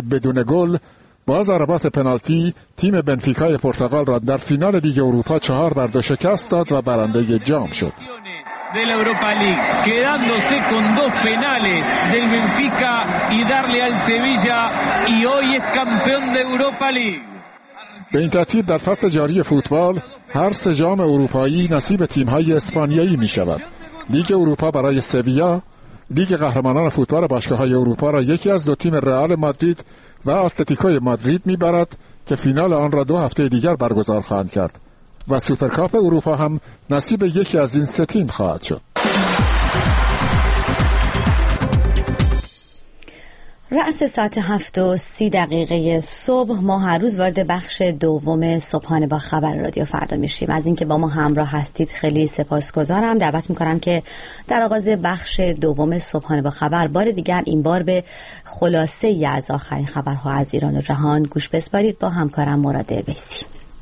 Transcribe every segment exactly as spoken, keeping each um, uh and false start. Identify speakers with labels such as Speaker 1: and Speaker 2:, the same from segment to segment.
Speaker 1: بدون گل با ضربات پنالتی تیم بنفیکای پرتغال را در فینال لیگ اروپا چهار بر دو شکست داد و برنده جام شد.
Speaker 2: de la Europa League, quedándose con dos penales del Benfica y darle al Sevilla y hoy es campeón de Europa League.
Speaker 1: به این ترتیب در فصل جاری فوتبال هر سه جام اروپایی نصیب تیم‌های اسپانیایی می‌شود. لیگ اروپا برای سویا، لیگ قهرمانان فوتبال باشگاه‌های اروپا را یکی از دو تیم رئال مادرید و اتلتیکو مادرید می‌برد که فینال آن را دو هفته دیگر برگزار خواهند کرد و سوپرکاپ اروپا هم نصیب یکی از این سه تیم خواهد شد.
Speaker 3: رأس ساعت هفت و سی دقیقه صبح ما هر روز وارد بخش دوم صبحانه با خبر رادیو فردا میشیم. از اینکه با ما همراه هستید خیلی سپاسگزارم. دعوت میکنم که در آغاز بخش دوم صبحانه با خبر بار دیگر این بار به خلاصه ای از آخرین خبرها از ایران و جهان گوش بسپارید با همکارم مراد ویسی.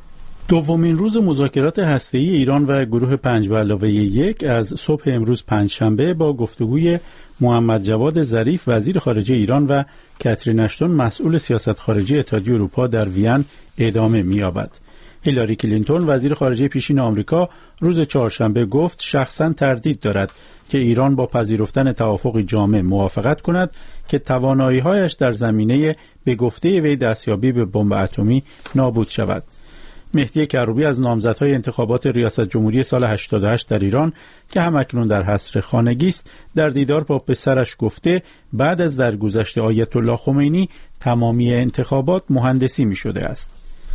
Speaker 4: دومین روز مذاکرات هسته‌ای ایران و گروه پنج به علاوه یک از صبح امروز پنجشنبه با گفتگوی محمد جواد ظریف وزیر خارجه ایران و کاترین اشتون مسئول سیاست خارجی اتحادیه اروپا در وین ادامه می‌یابد. هیلاری کلینتون وزیر خارجه پیشین آمریکا روز چهارشنبه گفت شخصاً تردید دارد که ایران با پذیرفتن توافقی جامع موافقت کند که توانایی‌هایش در زمینه به گفته وی دستیابی به بمب اتمی نابود شود. مهدی کروبی از نامزدهای انتخابات ریاست جمهوری سال هشتاد و هشت در ایران که همکنون در حصر خانگی است در دیدار با پسرش گفته بعد از درگذشت آیت الله خمینی تمامی انتخابات مهندسی می شده است.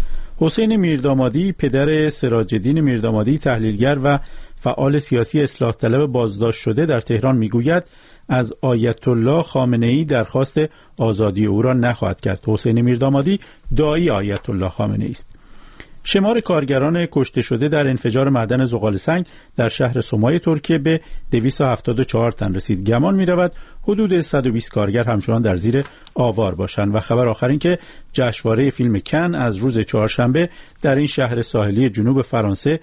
Speaker 4: حسین میردامادی پدر سراج الدین میردامادی تحلیلگر و فعال سیاسی اصلاح طلب بازداشت شده در تهران می گوید از آیت الله خامنه‌ای درخواست آزادی او را نخواهد کرد. حسین میردامادی داعی آیت الله خامنه‌ای است. شمار کارگران کشته شده در انفجار معدن زغال سنگ در شهر سومای ترکیه به دویست و هفتاد و چهار تن رسید. گمان می رود حدود صد و بیست کارگر همچنان در زیر آوار باشند. و خبر آخر این که جشنواره فیلم کن از روز چهارشنبه در این شهر ساحلی جنوب فرانسه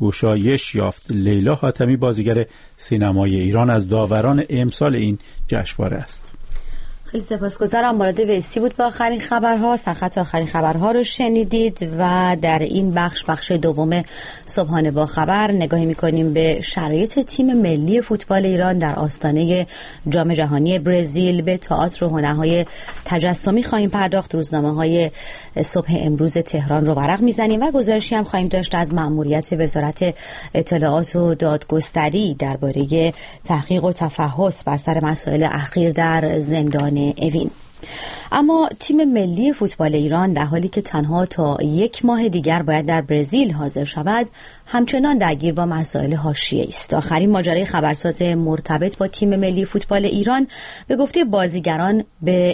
Speaker 4: گشایش یافت. لیلا حاتمی بازیگر سینمای ایران از داوران امسال این جشنواره است.
Speaker 3: خیلی سپاسگزارم. مراد ویسی بود با آخرین خبرها. سرخط آخرین خبرها رو شنیدید و در این بخش بخش دوم صبحانه با خبر نگاهی می‌کنیم به شرایط تیم ملی فوتبال ایران در آستانه جام جهانی برزیل. به تئاتر و هنرهای تجسمی خواهیم پرداخت. روزنامه‌های صبح امروز تهران رو ورق می‌زنیم و گزارشی هم خواهیم داشت از مأموریت وزارت اطلاعات و دادگستری درباره تحقیق و تفحص بر سر مسائل اخیر در زندان اوین. اما تیم ملی فوتبال ایران در حالی که تنها تا یک ماه دیگر باید در برزیل حاضر شود همچنان درگیر با مسائل حاشیه‌ای است. آخرین ماجرای خبرساز مرتبط با تیم ملی فوتبال ایران به گفته بازیگران به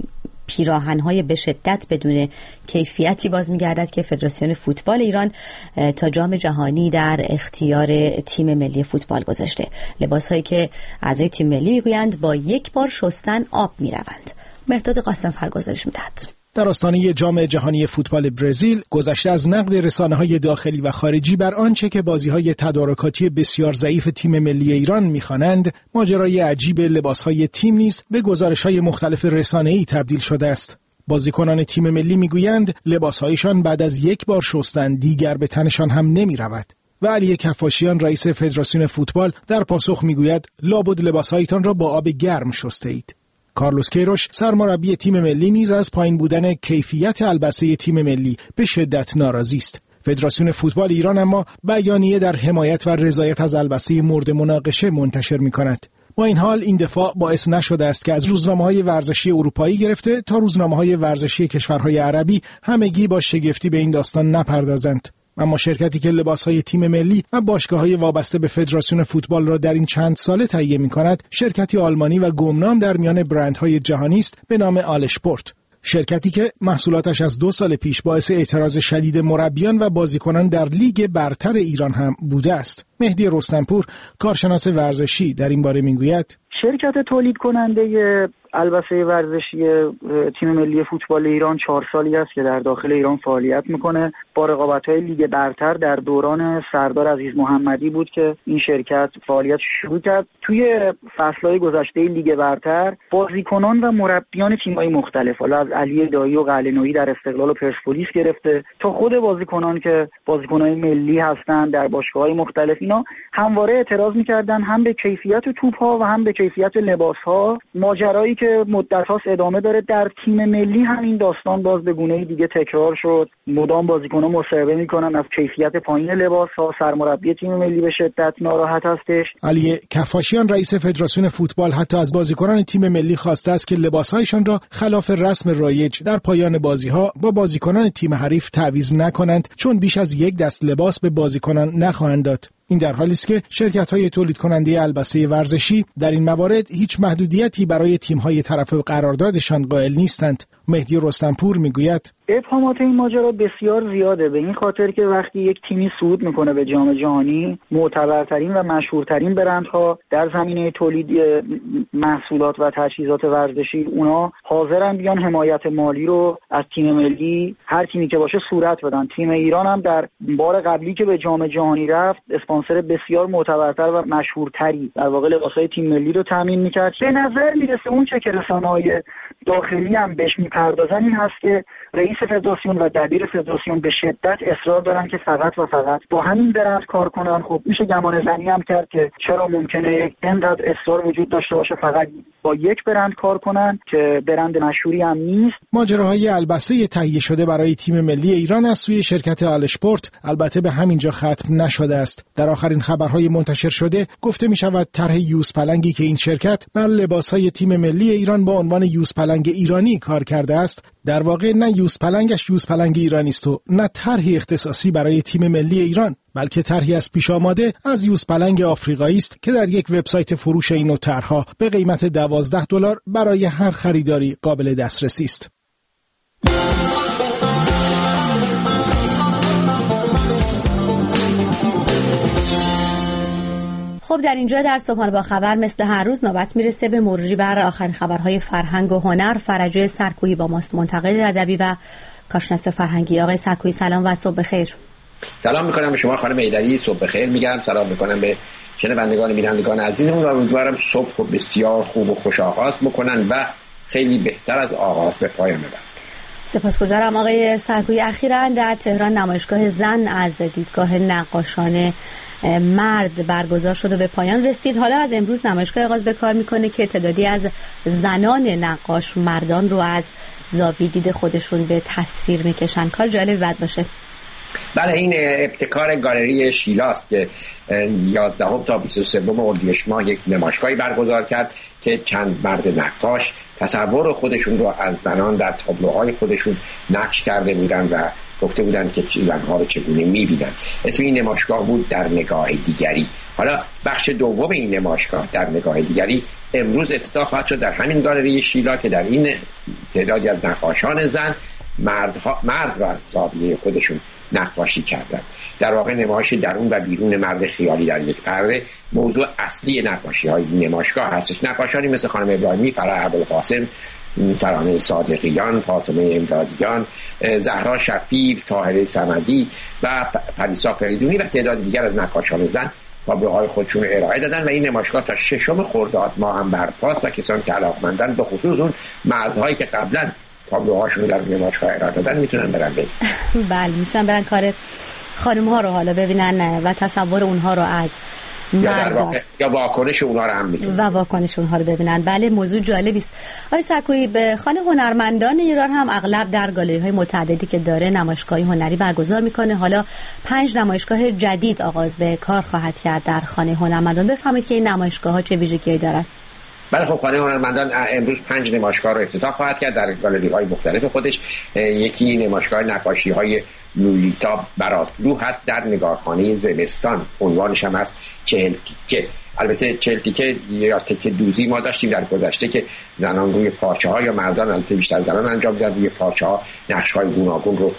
Speaker 3: پیراهن‌های به شدت بدون کیفیتی باز می‌گردد که فدراسیون فوتبال ایران تا جام جهانی در اختیار تیم ملی فوتبال گذاشته. لباس‌هایی که اعضای تیم ملی می‌گویند با یک بار شستن آب می‌روند. مرداد قاسم‌فر گزارش می‌دهد.
Speaker 5: در آستانه جام جهانی فوتبال برزیل گذشته از نقد رسانه‌های داخلی و خارجی بر آنچه که بازی‌های تدارکاتی بسیار ضعیف تیم ملی ایران می‌خوانند، ماجرای عجیب لباس‌های تیم نیز به گزارش‌های مختلف رسانه‌ای تبدیل شده است. بازیکنان تیم ملی می‌گویند لباس‌هایشان بعد از یک بار شستن دیگر به تنشان هم نمی‌رود. و علی کفاشیان رئیس فدراسیون فوتبال در پاسخ می‌گوید لابد لباس‌هایتان را با آب گرم شسته‌اید. کارلوس کیروش سرمربی تیم ملی نیز از پایین بودن کیفیت البسه تیم ملی به شدت ناراضی است. فدراسیون فوتبال ایران اما بیانیه در حمایت و رضایت از البسه مورد مناقشه منتشر می‌کند. با این حال این دفاع باعث نشده است که از روزنامه‌های ورزشی اروپایی گرفته تا روزنامه‌های ورزشی کشورهای عربی همگی با شگفتی به این داستان نپردازند. اما شرکتی که لباس‌های تیم ملی و باشگاه‌های وابسته به فدراسیون فوتبال را در این چند ساله تهیه می‌کند، شرکتی آلمانی و گمنام در میان برندهای جهانی است به نام آلشپورت. شرکتی که محصولاتش از دو سال پیش باعث اعتراض شدید مربیان و بازیکنان در لیگ برتر ایران هم بوده است. مهدی رستمپور کارشناس ورزشی در این باره می‌گوید:
Speaker 6: شرکت تولید کننده البسه ورزشی تیم ملی فوتبال ایران چهار سالی است که در داخل ایران فعالیت میکنه. با رقابت‌های لیگ برتر در دوران سردار عزیز محمدی بود که این شرکت فعالیت شروع کرد. توی فصل‌های گذشته لیگ برتر بازیکنان و مربیان تیم‌های مختلف، حالا از علی دایی و قلعه‌نویی در استقلال و پرسپولیس گرفته تا خود بازیکنان که بازیکن‌های ملی هستن در باشگاه‌های مختلف، اینا همواره اعتراض می‌کردن هم به کیفیت توپ‌ها و هم به کیفیت لباس‌ها. ماجرایی که مدت‌هاست ادامه داره در تیم ملی هم این داستان باز به گونه‌ای دیگه تکرار شد. مدام بازیکن‌ها مصاحبه می‌کنن از کیفیت پایین لباس‌ها. سرمربی تیم ملی به شدت ناراحت هستش.
Speaker 5: علی کفاشیان رئیس فدراسیون فوتبال حتی از بازیکنان تیم ملی خواسته است که لباس‌هایشان را خلاف رسم رایج در پایان بازی‌ها با بازیکنان تیم حریف تعویض نکنند، چون بیش از یک دست لباس به بازیکنان نخواهند داد. این در حالی است که شرکت‌های تولید کننده البسه ورزشی در این موارد هیچ محدودیتی برای تیم‌های طرف قراردادشان قائل نیستند. مهدی رستمپور میگوید
Speaker 6: ابهامات این ماجرا بسیار زیاده، به این خاطر که وقتی یک تیمی صعود میکنه به جام جهانی، معتبرترین و مشهورترین برندها در زمینه تولید محصولات و تجهیزات ورزشی اونا حاضرن بیان حمایت مالی رو از تیم ملی، هر تیمی که باشه، صورت بدن. تیم ایران هم در بار قبلی که به جام جهانی رفت اسپانسر بسیار معتبرتر و مشهورتری در واقع لباسای تیم ملی رو تامین میکرد. به نظر میرسه اون چه که رسانه‌های داخلی هم بهش میپردازن این هست که رئیس فدراسیون و دبیر فدراسیون به شدت اصرار دارن که فقط و فقط با همین برند کار کنن. خب میشه گمان زنی هم کرد که چرا ممکنه اینقدر اصرار وجود داشته باشه فقط با یک برند کار کنن که برند مشهوری هم نیست.
Speaker 5: ماجراهای البسه تهیه شده برای تیم ملی ایران از سوی شرکت آلشپورت البته به همینجا ختم نشده است. در آخرین خبرهای منتشر شده گفته می شود طرح یوز پلنگی که این شرکت بر لباسهای تیم ملی ایران با عنوان یوز پلنگ ایرانی کار کرده است، در واقع نه یوز پلنگش یوز پلنگ ایرانی است و نه طرحی اختصاصی برای تیم ملی ایران، بلکه طرحی از پیش آماده از یوز پلنگ آفریقایی است که در یک وبسایت فروش این نوع طرح‌ها به قیمت دوازده دلار برای هر خریداری قابل دسترسی است.
Speaker 3: خب در اینجا در صبحانه با خبر مثل هر روز نوبت میرسه به مروری بر آخرین خبرهای فرهنگ و هنر. فرجه سرکویی با ماست، منتقد ادبی و کارشناس فرهنگی. آقای سرکویی سلام و صبح بخیر.
Speaker 7: سلام میکنم به شما خانم ایدری، صبح بخیر میگم. سلام میکنم به شنوندگان بینندگان عزیزمون و امیدوارم صبح بسیار خوب و خوش آغاز بکنن و خیلی بهتر از آغاز به پایان ببرن.
Speaker 3: سپاسگزارم آقای سرکویی. اخیراً در تهران نمایشگاه زن از دیدگاه نقاشان مرد برگزار شد و به پایان رسید. حالا از امروز نمایشگاه آغاز به کار میکنه که تعدادی از زنان نقاش مردان رو از زاویه دید خودشون به تصویر میکشن. کار جالبی بعد باشه.
Speaker 7: بله، این ابتکار گالری شیلاست که یازدهم تا بیست و سوم اردیبهشت ماه یک نمایشگاهی برگزار کرد که چند مرد نقاش تصور خودشون رو از زنان در تابلوهای خودشون نقش کرده بودن و گفته بودن که زنها رو چگونه می‌بینن. اسم این نمایشگاه بود در نگاه دیگری. حالا بخش دوم این نمایشگاه در نگاه دیگری امروز افتتاح خواهد شد در همین گالری شیلا که در این تعدادی از نقاشان زن مردها مرد را از زاویه خودشون نقاشی کردن. در واقع نمایش درون و بیرون مرد خیالی در یک پرده موضوع اصلی نقاشی‌های نمایشگاه هستش. نقاشانی مثل خانم ابراهیمی، فرح ابوالقاسم، ترانه صادقیان، فاطمه امدادیان، زهرا شفیع، طاهره صمدی و پریسا فریدونی و تعداد دیگر از نقاشان زن تابلوهای خودشون ارائه دادن و این نمایشگاه تا ششم خرداد ماه هم برپاست و کسانی که علاقه‌مندن به خصوص اون مردهایی که قبلا تابلوهاشون در نمایشگاه ارائه دادن میتونن برن ببینن.
Speaker 3: بله، میتونن برن کار خانم‌ها رو حالا ببینن و تصور اونها رو از
Speaker 7: یا, یا واکنش اونها رو هم میتونن
Speaker 3: و واکنش اونها رو ببینن. بله، موضوع جالبی است. آقای سرکویی، به خانه هنرمندان ایران هم اغلب در گالری‌های متعددی که داره نمایشگاهی هنری برگزار میکنه. حالا پنج نمایشگاه جدید آغاز به کار خواهد کرد در خانه هنرمندان. بفهمید که این نمایشگاه‌ها چه ویژگی‌هایی دارن؟
Speaker 7: بله، خب خانه هنرمندان امروز پنج نمایشگاه رو افتتاح خواهد کرد در گالری‌های مختلف خودش. یکی نمایشگاه نقاشی‌های لولیتا براتلو هست در نگارخانه زمستان، عنوانش هم هست چهل که البته چهل تیکه یا تیکه دوزی ما داشتیم در گذشته که زنان روی پارچه ها یا مردان البته بیشتر زنان انجام میدن روی پارچه ها نقش های گوناگون رو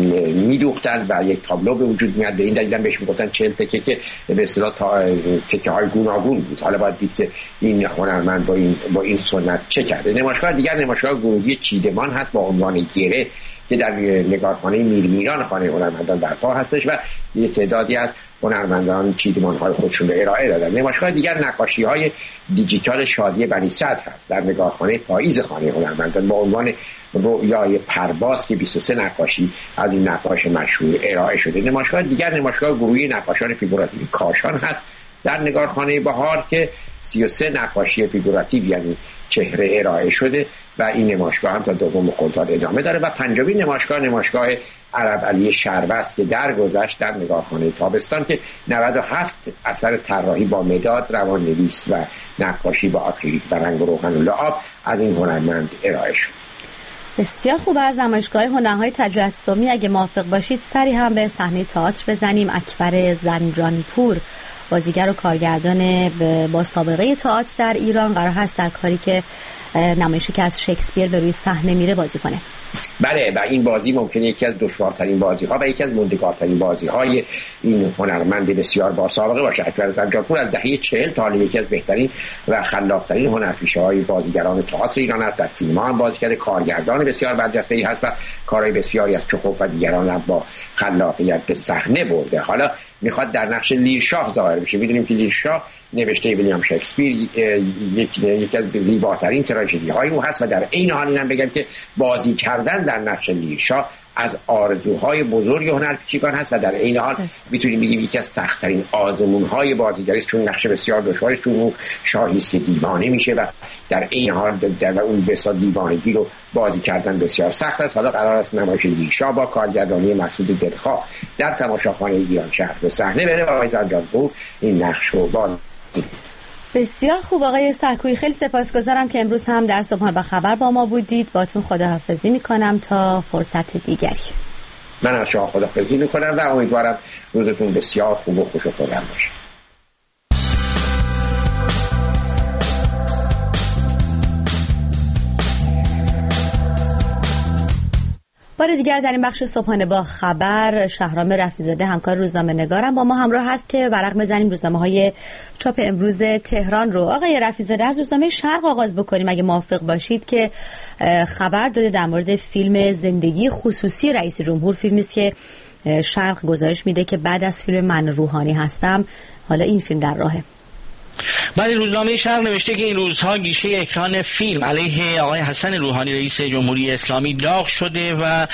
Speaker 7: میدوختن و یک تابلو به وجود میاد. به این دلیل بهش میگفتن چهل تیکه که به اصطلاح تیکه های گوناگون بود. حالا باید دید که این هنرمند با این با این سنت چه کرده. نمایشگاه دیگر نمایشگاه گروهی چیدمان هست با عنوان گره که در نگارخانه میرمیران خانه هنرمندان برپا هستش و یه تعدادی از هنرمندان چیدمان‌های خودشون رو ارائه دادن. نمایشگاه دیگر نقاشی‌های دیجیتال شادی بنی صدر هست در نگارخانه پاییز خانه هنرمندان با عنوان رویای پرواز که بیست و سه نقاشی از این نقاش مشهور ارائه شده. نمایشگاه دیگر نمایشگاه گروهی نقاشان فیگوراتیو کاشان هست در نگارخانه بهار که سی و سه نقاشی فیگوراتیو یعنی چهره ارائه شده و این نمایشگاه هم تا دوم خرداد ادامه داره. و پنجمین نمایشگاه نمایشگاه عرب علی شربست که درگذشت در نگارخانه تابستان که نود و هفت اثر طراحی با مداد، روان‌نویس و نقاشی با آکریلیک و رنگ و روغن و لعاب از این هنرمند ارائه شد.
Speaker 3: بسیار خوب. از نمایشگاه هنرهای تجسمی اگه موافق باشید سری هم به صحنه تئاتر بزنیم. اکبر زنجانپور بازیگر و کارگردان با سابقه تئاتر در ایران قرار هست در کاری که نمایشی که از شکسپیر به روی صحنه میره بازی کنه.
Speaker 7: بله و این بازی ممکنه یکی از دشوارترین بازی ها و یکی از موندگارترین بازی های این هنرمند بسیار با سابقه باشه. اکبر زنجانپور از دهه چهل تا حالا یکی از بهترین و خلاقترین هنرپیشه های بازیگران تئاتر ایران است. در سینما هم بازی کرده، کارگردان بسیار برجسته‌ای هست و کارهای بسیاری از چخوف و دیگران هم با خلاقیت به صحنه برده. حالا میخواد در نقش لیرشاه ظاهر بشه. میدونیم که لیرشاه نوشته ویلیام شکسپیر یکی یکی از زیباترین تراژدی های او هست و در عین حال اینم بگم که بازی کردن در نقش لیرشاه از آرزوهای بزرگ هنرپیشگان هست و در عین حال میتونیم بگیم یکی از سخت‌ترین آزمون‌های بازیگری است، چون نقش بسیار دشواری، چون او شاهی است که دیوانه میشه و در عین حال در اون بسیار دیوانگی رو بازی کردن بسیار سخت است. حالا قرار است نمایش لیرشاه با کارگردانی مسعود دلخواه در تماشاخانه ایران شهر به صحنه بره و آقای زنجانپور این نقش رو بازی.
Speaker 3: بسیار خوب آقای سکویی، خیلی سپاسگزارم که امروز هم در صبحانه با خبر با ما بودید. باتون خداحافظی میکنم تا فرصت دیگری.
Speaker 7: من از شما خداحافظی میکنم و امیدوارم روزتون بسیار خوب و خوش و خرم باشه.
Speaker 3: بار دیگر در این بخش صبحانه با خبر شهرام رفیع‌زاده همکار روزنامه نگارم با ما همراه هست که ورق بزنیم روزنامه‌های چاپ امروز تهران رو. آقای رفیع‌زاده از روزنامه شرق آغاز بکنیم اگه موافق باشید که خبر داده در مورد فیلم زندگی خصوصی رئیس جمهور. فیلمی است که شرق گزارش میده که بعد از فیلم من روحانی هستم حالا این فیلم در راهه.
Speaker 8: بله، روزنامه شرق نوشته که این روزها گیشه اکران فیلم علیه آقای حسن روحانی رئیس جمهوری اسلامی داغ شده و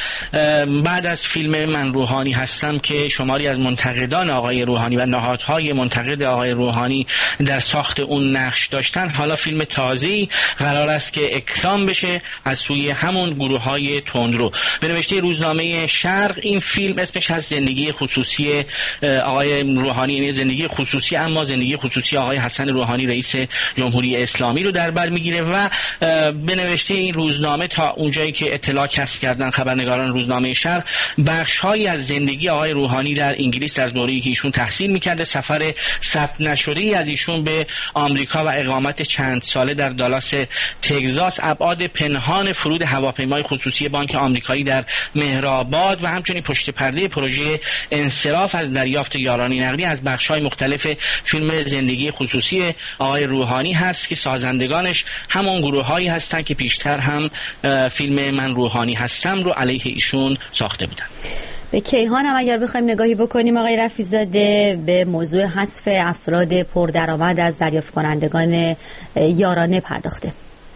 Speaker 8: بعد از فیلم من روحانی هستم که شماری از منتقدان آقای روحانی و نهادهای منتقد آقای روحانی در ساخت اون نقش داشتن، حالا فیلم تازه‌ای قرار است که اکرام بشه از سوی همون گروه‌های تندرو. به نوشته روزنامه شرق این فیلم اسمش از زندگی خصوصی آقای روحانی، یعنی زندگی خصوصی اما زندگی خصوصی آقای حسن روحانی رئیس جمهوری اسلامی رو در بر میگیره و به نوشته این روزنامه تا اونجایی که اطلاع کسب کردن خبرنگاران روزنامه شرق، بخش‌هایی از زندگی آقای روحانی در انگلیس در دوره‌ای که ایشون تحصیل می‌کرده، سفر ثبت نشده‌ای از ایشون به آمریکا و اقامت چند ساله در دالاس تگزاس، ابعاد پنهان فرود هواپیمای خصوصی بانک آمریکایی در مهرآباد و همچنین پشت پرده پروژه انصراف از دریافت یارانه نقدی از بخش‌های مختلف فیلم زندگی خصوصی آقای روحانی هست که سازندگانش همون گروه‌هایی هستن که پیشتر هم فیلم من روحانی هستم رو علیه ایشون ساخته بودن.
Speaker 3: به کیهان هم اگر بخوایم نگاهی بکنیم آقای رفیع‌زاده، به موضوع حذف افراد پردرآمد از دریافت کنندگان یارانه پرداخته.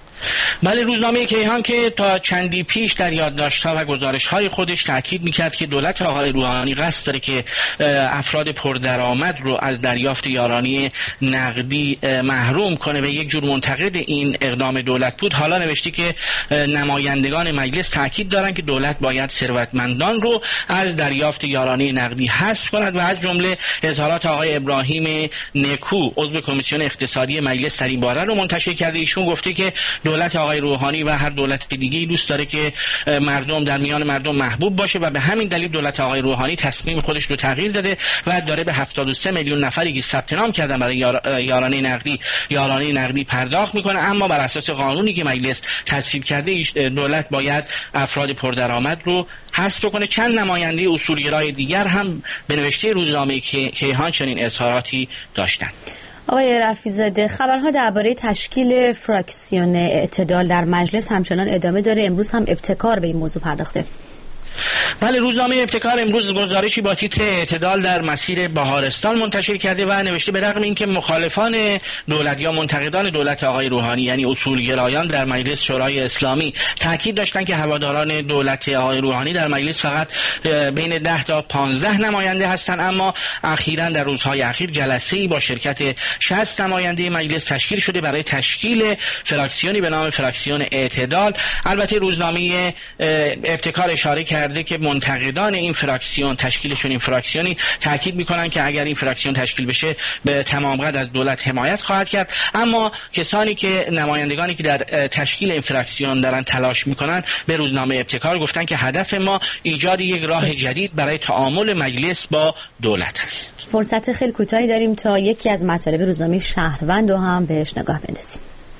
Speaker 8: بله، روزنامه کیهان که تا چندی پیش در یادداشت‌ها و گزارش‌های خودش تاکید می‌کرد که دولت آقای روحانی قصد داره که افراد پردرآمد رو از دریافت یارانه نقدی محروم کنه و یک جور منتقد این اقدام دولت بود، حالا نوشته که نمایندگان مجلس تاکید دارن که دولت باید ثروتمندان رو از دریافت یارانه نقدی حذف کند و از جمله اظهارات آقای ابراهیم نکو عضو کمیسیون اقتصادی مجلس در این باره رو منتشر کرده. ایشون گفته که دولت آقای روحانی و هر دولت دیگه‌ای دوست داره که مردم در میان مردم محبوب باشه و به همین دلیل دولت آقای روحانی تصمیم خودش رو تغییر داده و داره به هفتاد و سه میلیون نفری که ثبت نام کردن برای یارانه نقدی یارانه نقدی پرداخت میکنه. اما بر اساس قانونی که مجلس تصویب کرده دولت باید افراد پردرآمد رو حذف کنه. چند نماینده اصولگرای دیگر هم به نوشته روزنامه کیهان چنین اظهاراتی داشتند.
Speaker 3: آقای رفیع‌زاده، خبرها درباره تشکیل فراکسیون اعتدال در مجلس همچنان ادامه داره. امروز هم ابتکار به این موضوع پرداخته.
Speaker 8: بله، روزنامه ابتکار امروز گزارشی با تیتر اعتدال در مسیر بهارستان منتشر کرده و نوشته به رغم اینکه مخالفان دولت یا منتقدان دولت آقای روحانی یعنی اصولگرایان در مجلس شورای اسلامی تاکید داشتن که هواداران دولت آقای روحانی در مجلس فقط بین ده تا پانزده نماینده هستند، اما اخیراً در روزهای اخیر جلسه‌ای با شرکت شصت نماینده مجلس تشکیل شده برای تشکیل فراکسیونی به نام فراکسیون اعتدال. البته روزنامه ابتکار اشاره کرده که منتقدان این فراکسیون تشکیلشون این فراکسیونی تاکید میکنن که اگر این فراکسیون تشکیل بشه به تمام قد از دولت حمایت خواهد کرد. اما کسانی که نمایندگانی که در تشکیل این فراکسیون دارن تلاش میکنن به روزنامه ابتکار گفتن که هدف ما ایجاد یک راه جدید برای تعامل مجلس با دولت است.
Speaker 3: فرصت خیلی کوتاهی داریم تا یکی از مطالب روزنامه شهروند رو هم بهش نگاه بندازیم.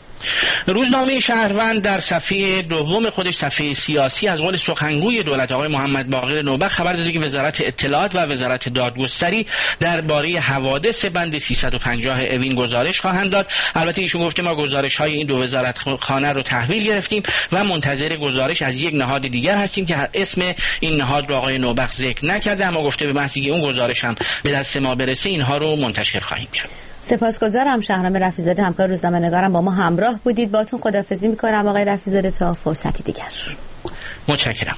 Speaker 8: روزنامه شهروند در صفحه دوم خودش، صفحه سیاسی، از قول سخنگوی دولت آقای محمد باقر نوبخت خبر داده که وزارت اطلاعات و وزارت دادگستری درباره حوادث بند سیصد و پنجاه اوین گزارش خواهند داد. البته ایشون گفته ما گزارش‌های این دو وزارتخانه رو تحویل گرفتیم و منتظر گزارش از یک نهاد دیگر هستیم که اسم این نهاد رو آقای نوبخت ذکر نکرده، اما گفته به محض اینکه اون گزارش هم به دست ما برسه اینها رو منتشر خواهیم کرد.
Speaker 3: سپاسگزارم. شهرام رفیع‌زاده، همکار روزنامه‌نگارم، با ما همراه بودید. باهاتون خداحافظی می‌کنم آقای رفیع‌زاده تا فرصتی دیگر.
Speaker 8: متشکرم.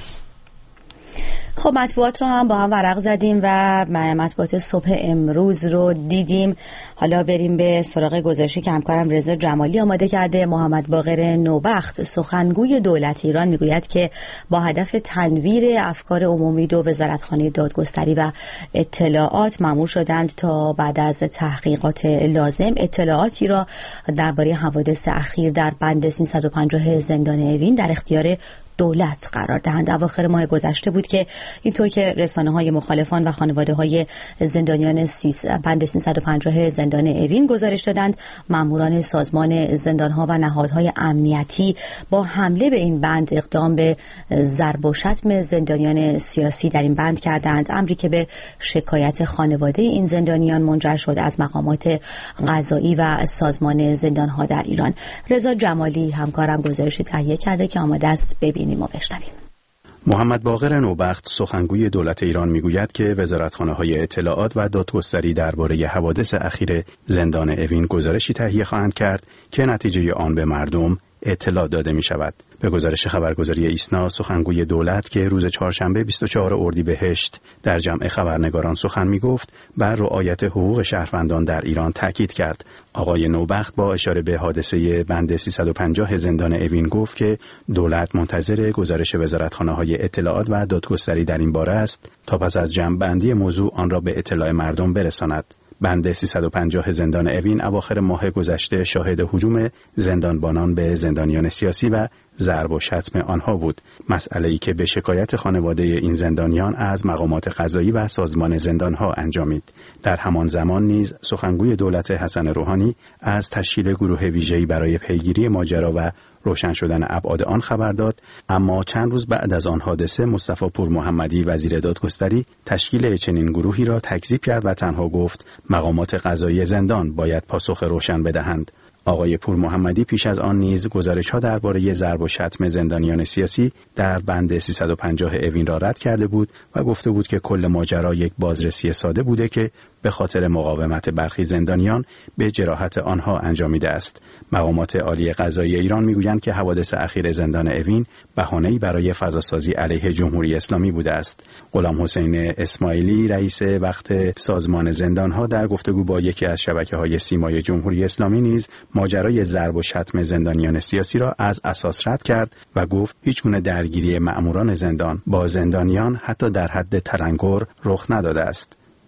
Speaker 3: خب مطبوعات رو هم با هم ورق زدیم و مطبوعات صبح امروز رو دیدیم. حالا بریم به سراغ گزارشی که همکارم رضا جمالی آماده کرده. محمد باقر نوبخت سخنگوی دولت ایران میگوید که با هدف تنویر افکار عمومی دو وزارتخانه دادگستری و اطلاعات مأمور شدند تا بعد از تحقیقات لازم اطلاعاتی را درباره حوادث اخیر در بند سیصد و پنجاه زندان اوین در اختیار دولت قرار دهند. اواخر ماه گذشته بود که اینطور که رسانه‌های مخالفان و خانواده‌های زندانیان بند سیصد و پنجاه زندان اوین گزارش دادند، ماموران سازمان زندان‌ها و نهادهای امنیتی با حمله به این بند اقدام به ضرب و شتم زندانیان سیاسی در این بند کردند، امری که به شکایت خانواده این زندانیان منجر شد از مقامات قضایی و سازمان زندان‌ها در ایران. رضا جمالی همکارم گزارشی تهیه کرده که آماده است ببینیم و بشنویم.
Speaker 9: محمد باقر نوبخت سخنگوی دولت ایران میگوید که وزارتخانه‌های اطلاعات و دادگستری درباره حوادث اخیر زندان اوین گزارشی تهیه خواهند کرد که نتیجه آن به مردم اطلاع داده می شود. به گزارش خبرگزاری ایسنا، سخنگوی دولت که روز چهارشنبه بیست و چهارم اردیبهشت در جمع خبرنگاران سخن می گفت، بر رعایت حقوق شهروندان در ایران تاکید کرد. آقای نوبخت با اشاره به حادثه بند سیصد و پنجاه زندان اوین گفت که دولت منتظر گزارش وزارتخانه‌های اطلاعات و دادگستری در این باره است تا پس از جمع‌بندی موضوع آن را به اطلاع مردم برساند. بند سیصد و پنجاه زندان اوین اواخر ماه گذشته شاهد هجوم زندانبانان به زندانیان سیاسی و ضرب و شتم آنها بود، مسئله‌ای که به شکایت خانواده این زندانیان از مقامات قضایی و سازمان زندانها انجامید. در همان زمان نیز سخنگوی دولت حسن روحانی از تشکیل گروه ویژه‌ای برای پیگیری ماجرا و روشن شدن ابعاد آن خبر داد، اما چند روز بعد از آن حادثه مصطفی پور محمدی وزیر دادگستری تشکیل چنین گروهی را تکذیب کرد و تنها گفت مقامات قضایی زندان باید پاسخ روشن بدهند. آقای پور محمدی پیش از آن نیز گزارش‌ها درباره ضرب و شتم زندانیان سیاسی در بند سیصد و پنجاه اوین را رد کرده بود و گفته بود که کل ماجرا یک بازرسی ساده بوده که به خاطر مقاومت برخی زندانیان به جراحت آنها انجامیده است. مقامات عالی قضایی ایران میگویند که حوادث اخیر زندان اوین بهانه‌ای برای فضاسازی علیه جمهوری اسلامی بوده است. غلام حسین اسماعیلی رئیس وقت سازمان زندانها در گفتگو با یکی از شبکه‌های سیمای جمهوری اسلامی نیز ماجرای ضرب و شتم زندانیان سیاسی را از اساس رد کرد و گفت هیچگونه درگیری مأموران زندان با زندانیان حتی در حد تلنگر رخ نداده است.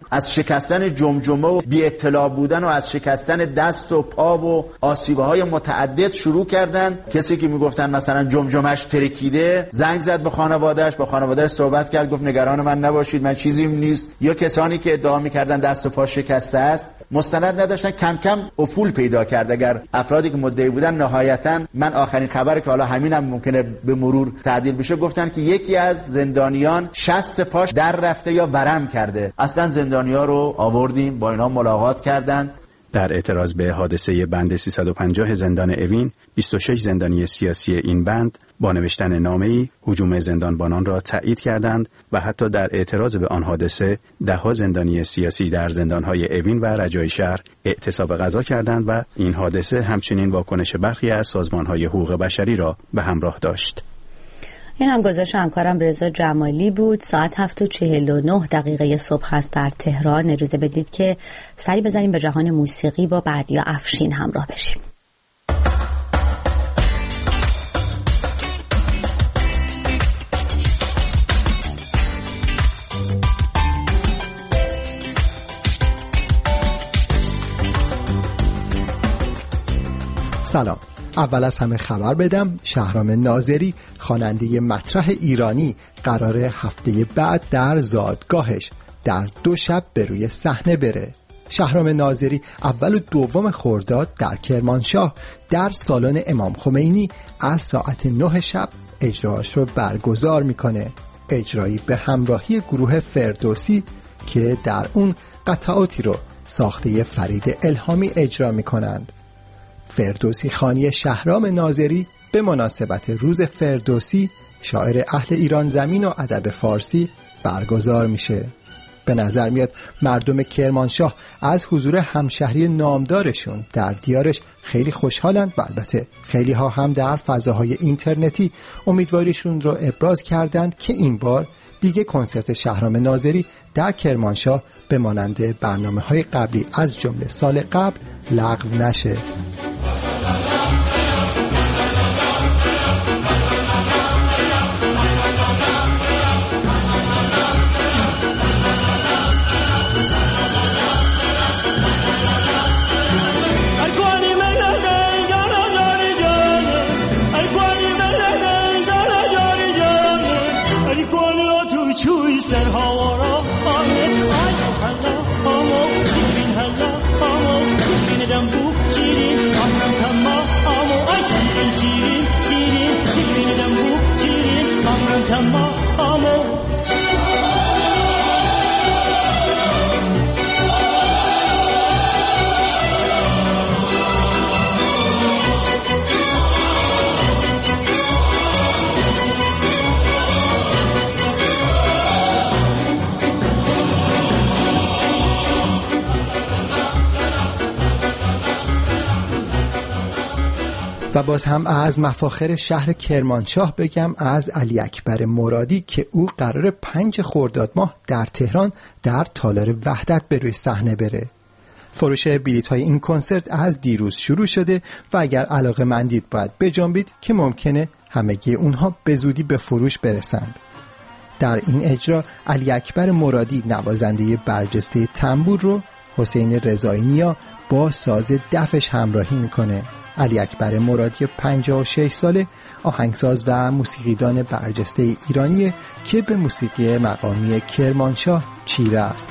Speaker 10: از شکستن جمجمه و بی اطلاع بودن و از شکستن دست و پا و آسیب‌های متعدد شروع کردن. کسی که میگفتن مثلا جمجمه‌اش ترکیده زنگ زد به خانواده‌اش، با خانواده‌اش صحبت کرد، گفت نگران من نباشید، من چیزیم نیست. یا کسانی که ادعا می‌کردن دست و پا شکسته است مستند نداشتن، کم کم افول پیدا کرد. اگر افرادی که مدعی بودن نهایتاً، من آخرین خبر که حالا همینم ممکنه به مرور تعدیل بشه، گفتن که یکی از زندانیان شست پاش در رفته یا ورم کرده. اصلا زندانیا رو آوردیم، با اینا ملاقات کردن.
Speaker 9: در اعتراض به حادثه بند سیصد و پنجاه زندان اوین، بیست و شش زندانی سیاسی این بند با نوشتن نامه‌ای هجوم زندانبانان را تایید کردند و حتی در اعتراض به آن حادثه ده‌ها زندانی سیاسی در زندان‌های اوین و رجای شهر اعتصاب غذا کردند و این حادثه همچنین واکنش برخی از سازمان‌های حقوق بشری را به همراه داشت.
Speaker 3: این هم گزارش همکارم رضا جمالی بود. ساعت هفت و چهل و نه دقیقه صبح هست در تهران. اجازه بدید که سری بزنیم به جهان موسیقی، با بردیا افشین همراه بشیم.
Speaker 11: سلام. اول از همه خبر بدم شهرام ناظری، خواننده مطرح ایرانی، قرار هفته بعد در زادگاهش در دو شب به روی صحنه بره. شهرام ناظری اول و دوم خرداد در کرمانشاه در سالن امام خمینی از ساعت نه شب اجراش رو برگزار میکنه. اجرایی به همراهی گروه فردوسی که در اون قطعاتی رو ساخته فرید الهامی اجرا میکنند. فردوسی خوانی شهرام ناظری به مناسبت روز فردوسی، شاعر اهل ایران زمین و ادب فارسی، برگزار میشه. به نظر میاد مردم کرمانشاه از حضور همشهری نامدارشون در دیارش خیلی خوشحالند و البته خیلی ها هم در فضاهای اینترنتی امیدواریشون رو ابراز کردند که این بار دیگه کنسرت شهرام ناظری در کرمانشاه به مانند برنامه‌های قبلی از جمله سال قبل لغو نشه. و باز هم از مفاخر شهر کرمانشاه بگم از علی اکبر مرادی که او قرار پنج خرداد ماه در تهران در تالار وحدت به روی صحنه بره. فروش بلیط های این کنسرت از دیروز شروع شده و اگر علاقه مندید باید بجنبید که ممکنه همگی اونها به زودی به فروش برسند. در این اجرا علی اکبر مرادی نوازنده برجسته تنبور رو حسین رضایی نیا با ساز دفش همراهی میکنه. علی اکبر مرادی پنجاه و شش ساله، آهنگساز و موسیقیدان برجسته ایرانی که به موسیقی مقامی کرمانشاه چیره است.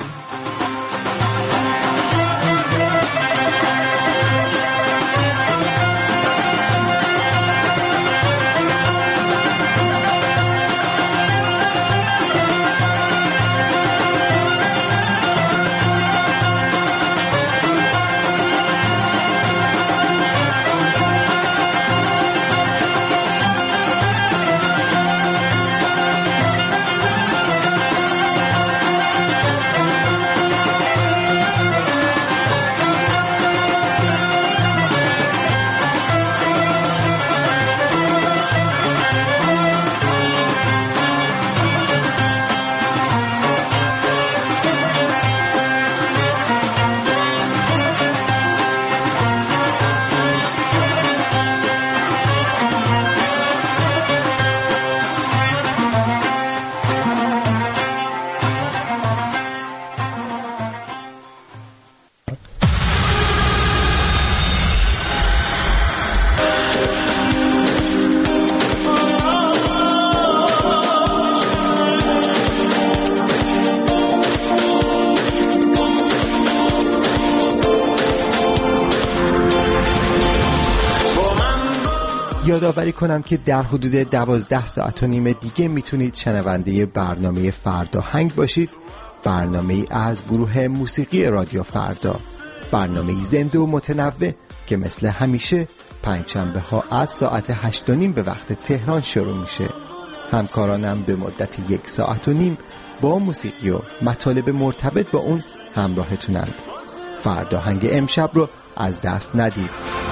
Speaker 11: یادآوری کنم که در حدود دوازده ساعت و نیم دیگه میتونید شنونده برنامه فرداهنگ باشید، برنامه از گروه موسیقی رادیو فردا، برنامه زنده و متنوع که مثل همیشه پنجشنبه ها از ساعت هشت و نیم به وقت تهران شروع میشه. همکارانم به مدت یک ساعت و نیم با موسیقی و مطالب مرتبط با اون همراهتونند. فرداهنگ امشب رو از دست ندید.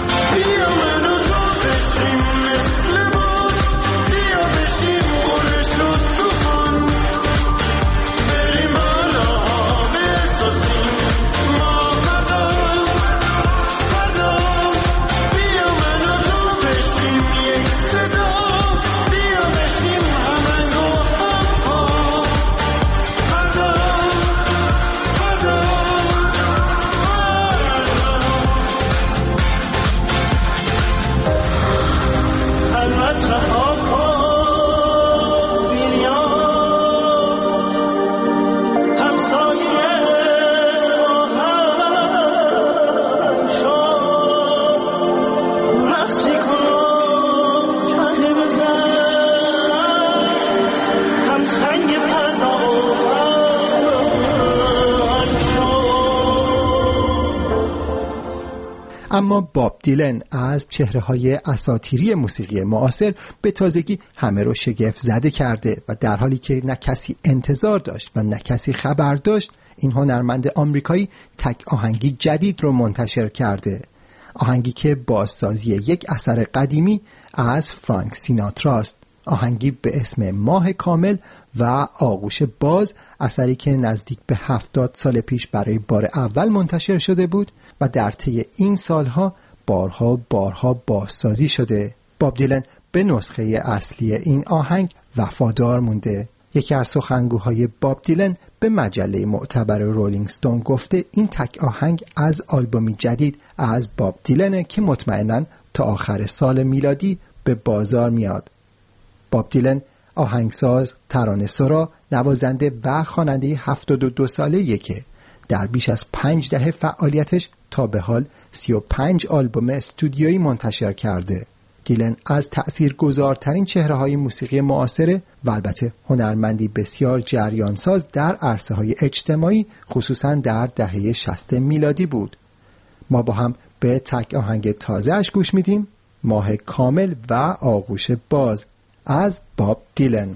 Speaker 11: اما باب دیلن از چهره‌های اساطیری موسیقی معاصر به تازگی همه رو شگفت زده کرده و در حالی که نه کسی انتظار داشت و نه کسی خبر داشت، این هنرمند آمریکایی تک آهنگی جدید رو منتشر کرده. آهنگی که بازسازی یک اثر قدیمی از فرانک سیناتراست. آهنگی به اسم ماه کامل و آغوش باز، اثری که نزدیک به هفتاد سال پیش برای بار اول منتشر شده بود و در طی این سالها بارها بارها بازسازی شده. باب دیلن به نسخه اصلی این آهنگ وفادار مونده. یکی از سخنگوهای باب دیلن به مجله معتبر رولینگ استون گفته این تک آهنگ از آلبومی جدید از باب دیلنه که مطمئناً تا آخر سال میلادی به بازار میاد. باب دیلن آهنگساز، ترانه‌سرا، نوازنده و خواننده هفتاد و دو ساله‌ایه که در بیش از پنج دهه فعالیتش تا به حال سی و پنج آلبوم استودیویی منتشر کرده. دیلن از تأثیرگذارترین چهره‌های موسیقی معاصره و البته هنرمندی بسیار جریانساز در عرصه‌های اجتماعی، خصوصاً در دهه شصت میلادی بود. ما با هم به تک آهنگ تازه‌اش گوش میدیم، ماه کامل و آغوش باز از باب دیلن.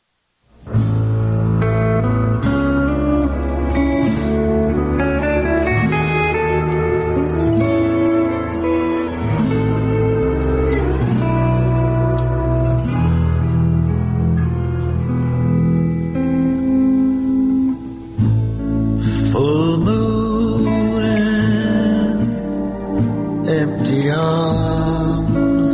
Speaker 12: Full moon and empty arms.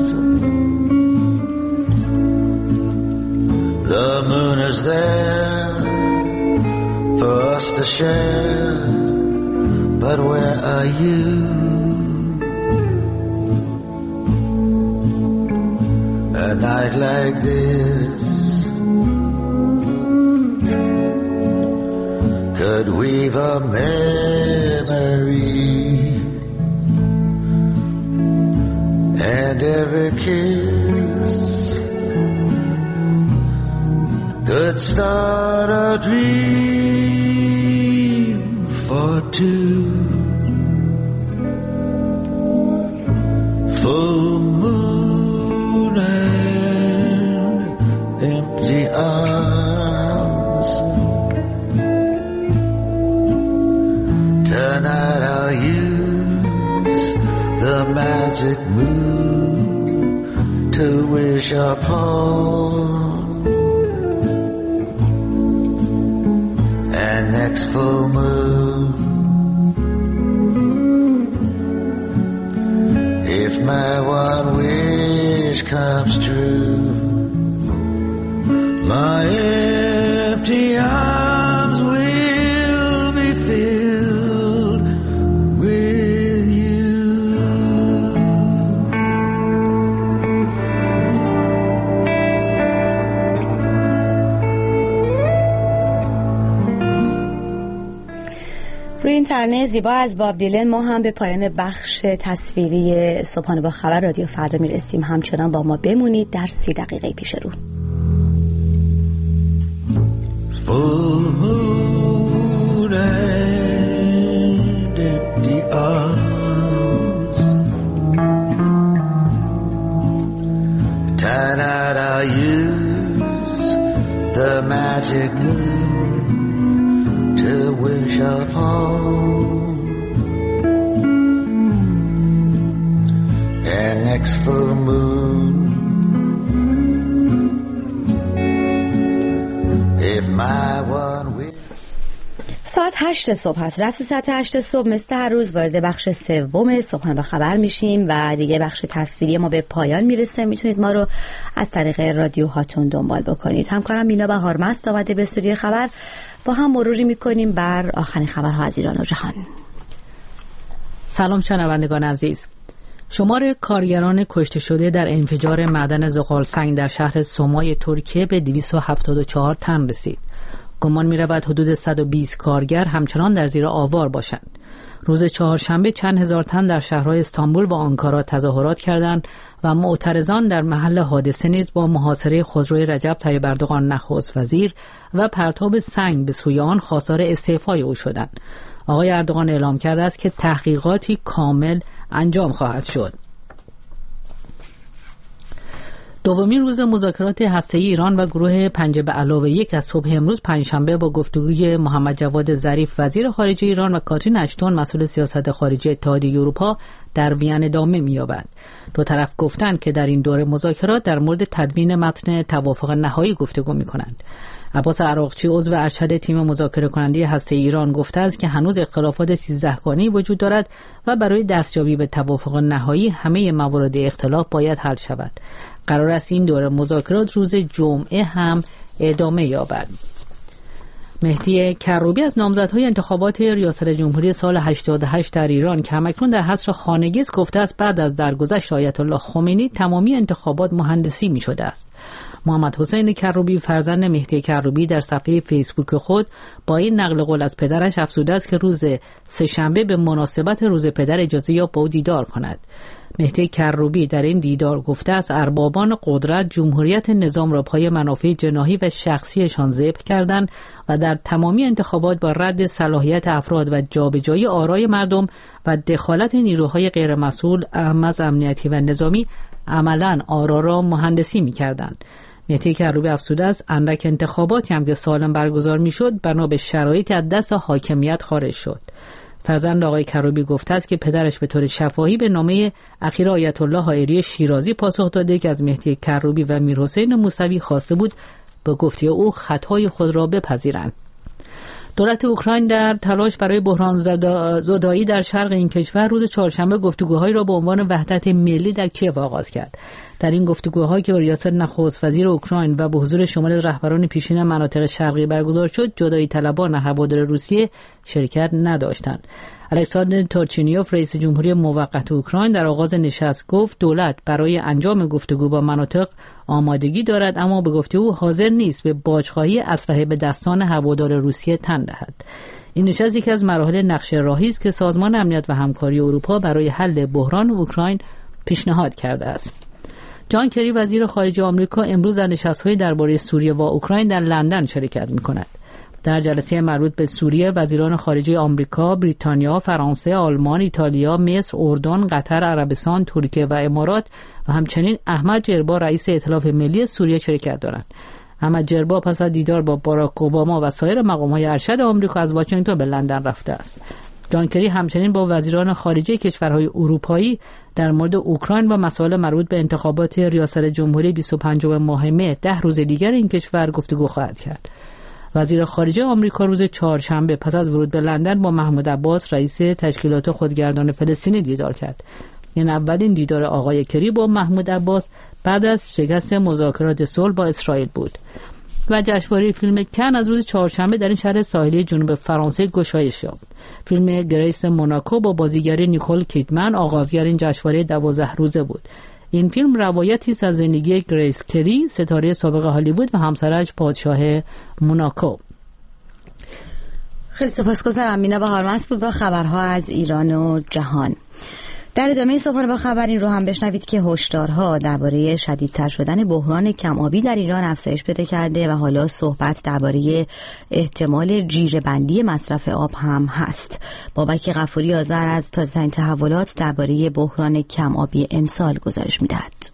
Speaker 12: The moon is there for us to share, but where are you? A night like this could weave a memory, and every kiss could start a dream for two. Full moon and empty arms. Tonight I'll use the magic moon to wish upon. And next full moon, if my one wish comes true, my empty arms will be filled with you.
Speaker 3: روی این ترانه زیبا از باب دیلن ما هم به پایان بخش تصویری صبحانه با خبر رادیو فردا میرسیم. همچنان با ما بمونید در سی دقیقه پیش رو.
Speaker 12: Full moon and empty arms, tonight I'll use the magic moon to wish upon, and next full moon if my one wish.
Speaker 3: ساعت هشت صبح هست. رس ساعت هشت صبح مثل هر روز وارد بخش سوم صبحانه با خبر میشیم و دیگه بخش تصویری ما به پایان میرسه. میتونید ما رو از طریق رادیو هاتون دنبال بکنید. همکارم مینا بهارمست آمده به استودیو خبر. با هم مروری میکنیم بر آخرین خبرها از ایران و جهان.
Speaker 13: سلام شنوندگان عزیز. شمار کارگران کشته شده در انفجار معدن زغال سنگ در شهر سومای ترکیه به دویست و هفتاد و چهار تن رسید. گمان می‌رود حدود صد و بیست کارگر همچنان در زیر آوار باشند. روز چهارشنبه چند هزار تن در شهرهای استانبول و آنکارا تظاهرات کردند و معترضان در محل حادثه نیز با محاصره خودروی رجب طیب اردوغان نخست وزیر و پرتاب سنگ به سوی آن خواستار استعفای او شدند. آقای اردوغان اعلام کرده است که تحقیقاتی کامل انجام خواهد شد. دومین روز مذاکرات هسته‌ای ایران و گروه پنج به علاوه یک از صبح امروز پنجشنبه با گفتگوی محمد جواد ظریف وزیر خارجه ایران و کاترین اشتون مسئول سیاست خارجی اتحادیه اروپا در وین ادامه می‌یابد. دو طرف گفتند که در این دوره مذاکرات در مورد تدوین متن توافق نهایی گفتگو می‌کنند. عباس عراقچی عضو ارشد تیم مذاکره کننده هسته ایران گفته است که هنوز اختلافات سیزده گانه‌ای وجود دارد و برای دستیابی به توافق نهایی همه موارد اختلاف باید حل شود. قرار است این دوره مذاکرات روز جمعه هم ادامه یابد. مهدی کروبی از نامزدهای انتخابات ریاست جمهوری سال هشتاد و هشت در ایران که همکنون در حصر خانگی است گفته است بعد از درگذشت آیت الله خمینی تمامی انتخابات مهندسی می شده است. محمد حسین کروبی فرزند مهدی کروبی در صفحه فیسبوک خود با این نقل قول از پدرش افزوده است که روز سه‌شنبه به مناسبت روز پدر اجازه یافت با او دیدار کند. مهدی کروبی در این دیدار گفته است اربابان قدرت جمهوریت نظام را پای منافع جناحی و شخصیشان ذبح کردند و در تمامی انتخابات با رد صلاحیت افراد و جابجایی آرای مردم و دخالت نیروهای غیرمسئول از امنیتی و نظامی عملاً آرا را مهندسی می‌کردند. مهدی کروبی افزوده است اندک انتخاباتی هم که سالم برگزار می‌شد بنا به شرایطی از دست حاکمیت خارج شد. فرزند آقای کروبی گفته است که پدرش به طور شفاهی به نامه اخیر آیت الله حائری شیرازی پاسخ داده که از مهدی کروبی و میرحسین موسوی خواسته بود به گفته او خطای خود را بپذیرند. دولت اوکراین در تلاش برای بحران زدایی در شرق این کشور روز چهارشنبه گفتگوهایی را به عنوان وحدت ملی در کیف آغاز کرد. در این گفتگوهایی که ریاست نخست وزیر اوکراین و به حضور شمال رهبران پیشین مناطق شرقی برگزار شد، جدایی طلبان هوادار روسیه شرکت نداشتند. الکساندر تورچینیوف رئیس جمهوری موقت اوکراین در آغاز نشست گفت دولت برای انجام گفتگو با مناطق آمادگی دارد اما به گفته او حاضر نیست به باجخواهی اسلحه به دستان هوادار روسیه تن دهد. این نشست یکی از مراحل نقشه راهی است که سازمان امنیت و همکاری اروپا برای حل بحران اوکراین پیشنهاد کرده است. جان کری وزیر خارجه آمریکا امروز در نشست‌های درباره سوریه و اوکراین در لندن شرکت می‌کند. در جلسه مربوط به سوریه وزیران خارجه آمریکا، بریتانیا، فرانسه، آلمان، ایتالیا، مصر، اردن، قطر، عربستان، ترکیه و امارات و همچنین احمد جربا رئیس ائتلاف ملی سوریه شرکت دارند. احمد جربا پس از دیدار با باراک اوباما و سایر مقام‌های ارشد آمریکا از واشنگتن به لندن رفته است. جان کری همچنین با وزیران خارجه کشورهای اروپایی در مورد اوکراین و مسائل مربوط به انتخابات ریاست جمهوری بیست و پنجم ماه مه ده روز دیگر این کشور گفتگو خواهد کرد. وزیر خارجه آمریکا روز چهارشنبه پس از ورود به لندن با محمود عباس رئیس تشکیلات خودگردان فلسطینی دیدار کرد. این اولین دیدار آقای کری با محمود عباس بعد از شکست مذاکرات صلح با اسرائیل بود. و جشنواره فیلم کن از روز چهارشنبه در این شهر ساحلی جنوب فرانسه گشایش یافت. فیلم گریس موناکو با بازیگری نیکول کیدمن آغازگر این جشنواره دوازده روزه بود. این فیلم روایتی است از زندگی گریس کری، ستاره سابق هالیوود و همسرش پادشاه موناکو.
Speaker 3: خیلی سپاسگزارم. مینا بهارمست بود با خبرها از ایران و جهان. در ادامه صبحانه با خبر این رو هم بشنوید که هشدارها درباره شدیدتر شدن بحران کم‌آبی در ایران افزایش پیدا کرده و حالا صحبت درباره احتمال جیره‌بندی مصرف آب هم هست. بابک غفوری آذر از تازه‌ترین تحولات درباره بحران کم‌آبی امسال گزارش می‌دهد.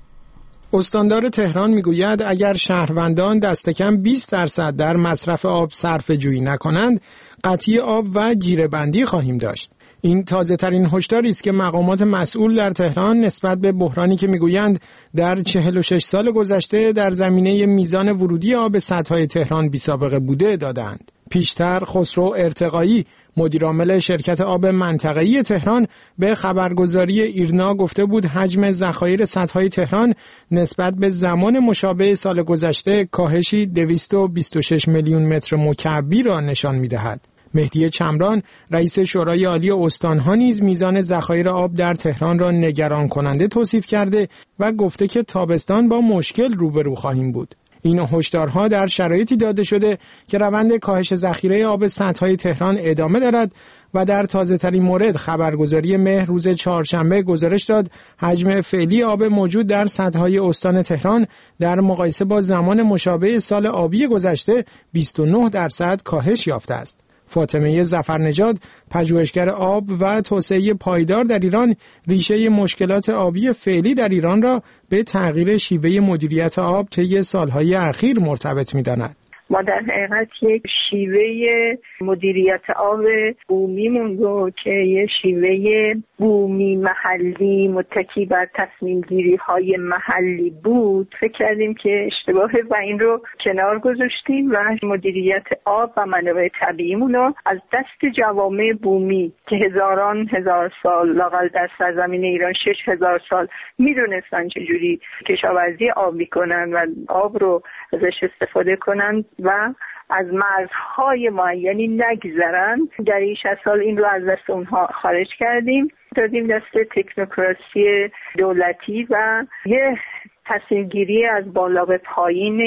Speaker 5: استاندار تهران میگوید اگر شهروندان دست کم بیست درصد در مصرف آب صرفه جویی نکنند، قطعی آب و جیره‌بندی خواهیم داشت. این تازه ترین هشداری است که مقامات مسئول در تهران نسبت به بحرانی که میگویند در چهل و شش سال گذشته در زمینه میزان ورودی آب سدهای تهران بی‌سابقه بوده دادند. پیشتر خسرو ارتقایی مدیرعامل شرکت آب منطقه‌ای تهران به خبرگزاری ایرنا گفته بود حجم ذخایر سدهای تهران نسبت به زمان مشابه سال گذشته کاهشی دویست و بیست و شش میلیون متر مکعبی را نشان می‌دهد. مهدی چمران رئیس شورای عالی استان‌ها نیز میزان ذخایر آب در تهران را نگران کننده توصیف کرده و گفته که تابستان با مشکل روبرو خواهیم بود. این هشدارها در شرایطی داده شده که روند کاهش ذخیره آب سدهای تهران ادامه دارد و در تازه‌ترین مورد خبرگزاری مهر روز چهارشنبه گزارش داد حجم فعلی آب موجود در سدهای استان تهران در مقایسه با زمان مشابه سال آبی گذشته بیست و نه درصد کاهش یافته است. فاطمه ظفرنژاد پژوهشگر آب و توسعه پایدار در ایران ریشه مشکلات آبی فعلی در ایران را به تغییر شیوه مدیریت آب طی سالهای اخیر مرتبط می‌داند.
Speaker 14: ما در حقیقت یک شیوه مدیریت آب بومیمون رو که یه شیوه بومی محلی متکی بر تصمیم گیری های محلی بود فکر کردیم که اشتباهه و این رو کنار گذاشتیم و مدیریت آب و منابع طبیعیمون رو از دست جوامع بومی که هزاران هزار سال لااقل در سرزمین ایران شش هزار سال میدونستن چجوری کشاورزی آب میکنن و آب رو ازش استفاده کنن و از مرزهای معینی نگذرن. در این شصت سال این رو از دست اونها خارج کردیم، دادیم دست تکنوکراسی دولتی و یه تصمیم گیری از بالا به پایین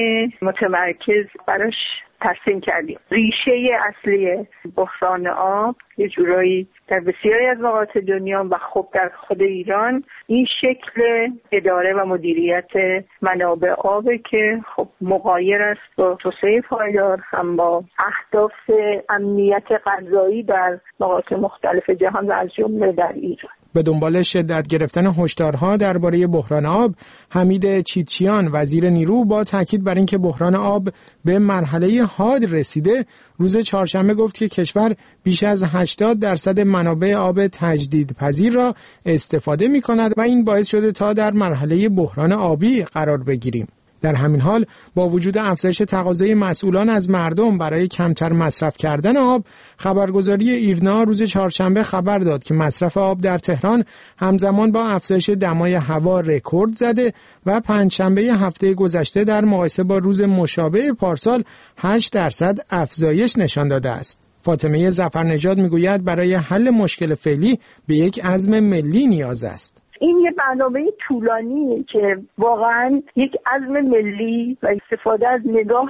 Speaker 14: متمرکز براش تصمیم کردیم. ریشه اصلی بحران آب یه جورایی در بسیاری از نقاط دنیا و خب در خود ایران این شکل اداره و مدیریت منابع آبه که خب مغایر است با توسعه پایدار، هم با اهداف امنیت غذایی در نقاط مختلف جهان و از جمله در ایران.
Speaker 5: به دنبال شدت گرفتن هشدارها درباره بحران آب، حمید چیتچیان وزیر نیرو با تاکید بر اینکه بحران آب به مرحله حاد رسیده، روز چهارشنبه گفت که کشور بیش از هشتاد درصد منابع آب تجدیدپذیر را استفاده می‌کند و این باعث شده تا در مرحله بحران آبی قرار بگیریم. در همین حال با وجود افزایش تقاضای مسئولان از مردم برای کمتر مصرف کردن آب، خبرگزاری ایرنا روز چهارشنبه خبر داد که مصرف آب در تهران همزمان با افزایش دمای هوا رکورد زده و پنجشنبه هفته گذشته در مقایسه با روز مشابه پارسال هشت درصد افزایش نشان داده است. فاطمه ظفرنژاد میگوید برای حل مشکل فعلی به یک عزم ملی نیاز است.
Speaker 14: این یه برنامه طولانیه که واقعا یک عزم ملی و استفاده از نگاه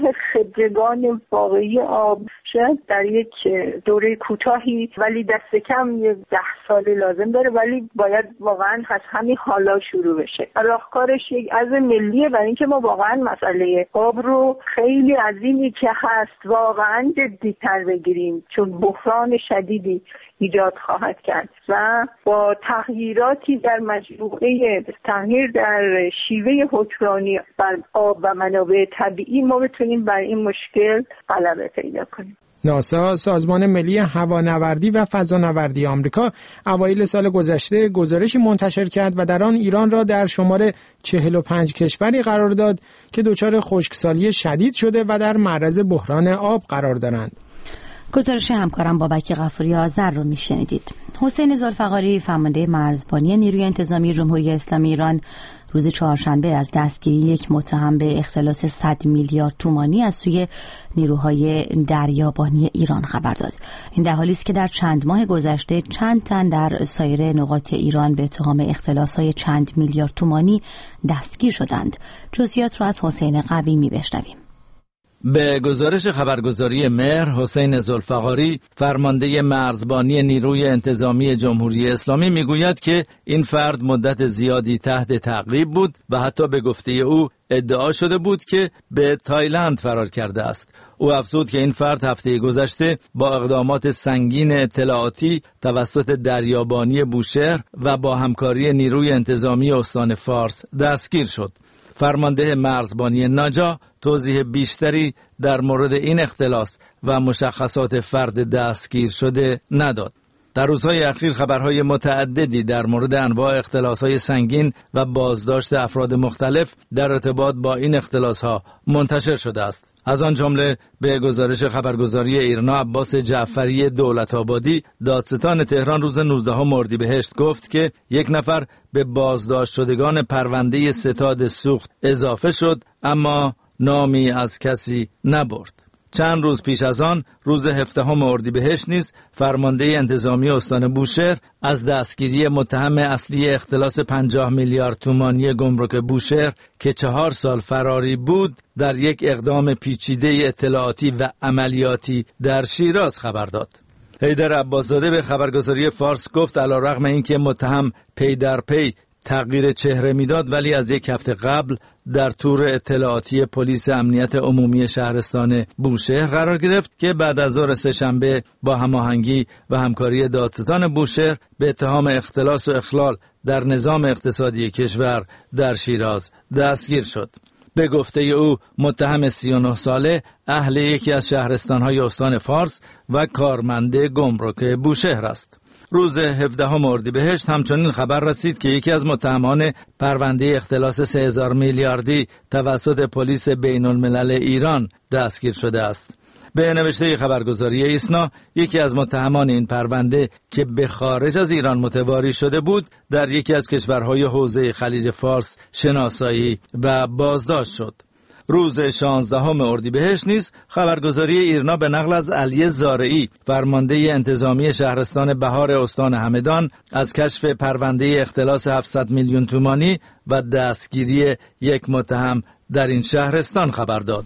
Speaker 14: خبرگان واقعی آب شاید در یک دوره کوتاهی ولی دست کم یه ده سال لازم داره، ولی باید واقعا از همین حالا شروع بشه. راهکارش یک عزم ملیه برای اینکه ما واقعا مسئله آب رو خیلی عظیمی که هست واقعا جدی‌تر بگیریم، چون بحران شدیدی ایجاد خواهد کرد و با تغییراتی در مجموعه تغییر در شیوه حکمرانی بر آب و منابع طبیعی ما بتونیم بر این مشکل غلبه پیدا کنیم.
Speaker 5: ناسا، سازمان ملی هوانوردی و فضانوردی آمریکا، اوایل سال گذشته گزارشی منتشر کرد و در آن ایران را در شمار چهل و پنج کشوری قرار داد که دچار خشکسالی شدید شده و در معرض بحران آب قرار دارند.
Speaker 3: گزارش همکارم بابک غفوری آذر رو میشنیدید. حسین ذوالفقاری، فرمانده مرزبانی نیروی انتظامی جمهوری اسلامی ایران، روز چهارشنبه از دستگیری یک متهم به اختلاس صد میلیارد تومانی از سوی نیروهای دریابانی ایران خبر داد. این در حالی است که در چند ماه گذشته چند تن در سایر نقاط ایران به اتهام اختلاس‌های چند میلیارد تومانی دستگیر شدند. جزئیات را از حسین قویمی بشنویم.
Speaker 15: به گزارش خبرگزاری مهر، حسین ذوالفقاری فرمانده مرزبانی نیروی انتظامی جمهوری اسلامی میگوید که این فرد مدت زیادی تحت تعقیب بود و حتی به گفته او ادعا شده بود که به تایلند فرار کرده است. او افزود که این فرد هفته گذشته با اقدامات سنگین اطلاعاتی توسط دریابانی بوشهر و با همکاری نیروی انتظامی استان فارس دستگیر شد. فرمانده مرزبانی ناجا توضیح بیشتری در مورد این اختلاس و مشخصات فرد دستگیر شده نداد. در روزهای اخیر خبرهای متعددی در مورد انواع اختلاس‌های سنگین و بازداشت افراد مختلف در ارتباط با این اختلاس‌ها منتشر شده است. از آن جمله به گزارش خبرگزاری ایرنا، عباس جعفری دولت‌آبادی دادستان تهران روز نوزدهم اردیبهشت گفت که یک نفر به بازداشت شدگان پرونده ستاد سوخت اضافه شد، اما نامی از کسی نبرد. چند روز پیش از آن، روز هفدهم اردیبهشت نیز فرمانده انتظامی استان بوشهر از دستگیری متهم اصلی اختلاس پنجاه میلیارد تومانی گمرک بوشهر که چهار سال فراری بود در یک اقدام پیچیده اطلاعاتی و عملیاتی در شیراز خبر داد. حیدر عباسزاده به خبرگزاری فارس گفت علیرغم اینکه متهم پی در پی تغییر چهره میداد، ولی از یک هفته قبل در تور اطلاعاتی پلیس امنیت عمومی شهرستان بوشهر قرار گرفت که بعد از ظهر سه‌شنبه با هماهنگی و همکاری دادستان بوشهر به اتهام اختلاس و اخلال در نظام اقتصادی کشور در شیراز دستگیر شد. به گفته او متهم سی و نه ساله اهل یکی از شهرستان‌های استان فارس و کارمند گمرک بوشهر است. روز هفدهم اردیبهشت همچنین خبر رسید که یکی از متهمان پرونده اختلاس سه هزار میلیاردی توسط پلیس بین الملل ایران دستگیر شده است. به نوشته خبرگزاری ایسنا، یکی از متهمان این پرونده که به خارج از ایران متواری شده بود در یکی از کشورهای حوزه خلیج فارس شناسایی و بازداشت شد. روز شانزدهم اردیبهشت نیز خبرگزاری ایرنا به نقل از علی زارعی فرمانده انتظامی شهرستان بهار استان همدان از کشف پرونده اختلاس هفتصد میلیون تومانی و دستگیری یک متهم در این شهرستان خبر داد.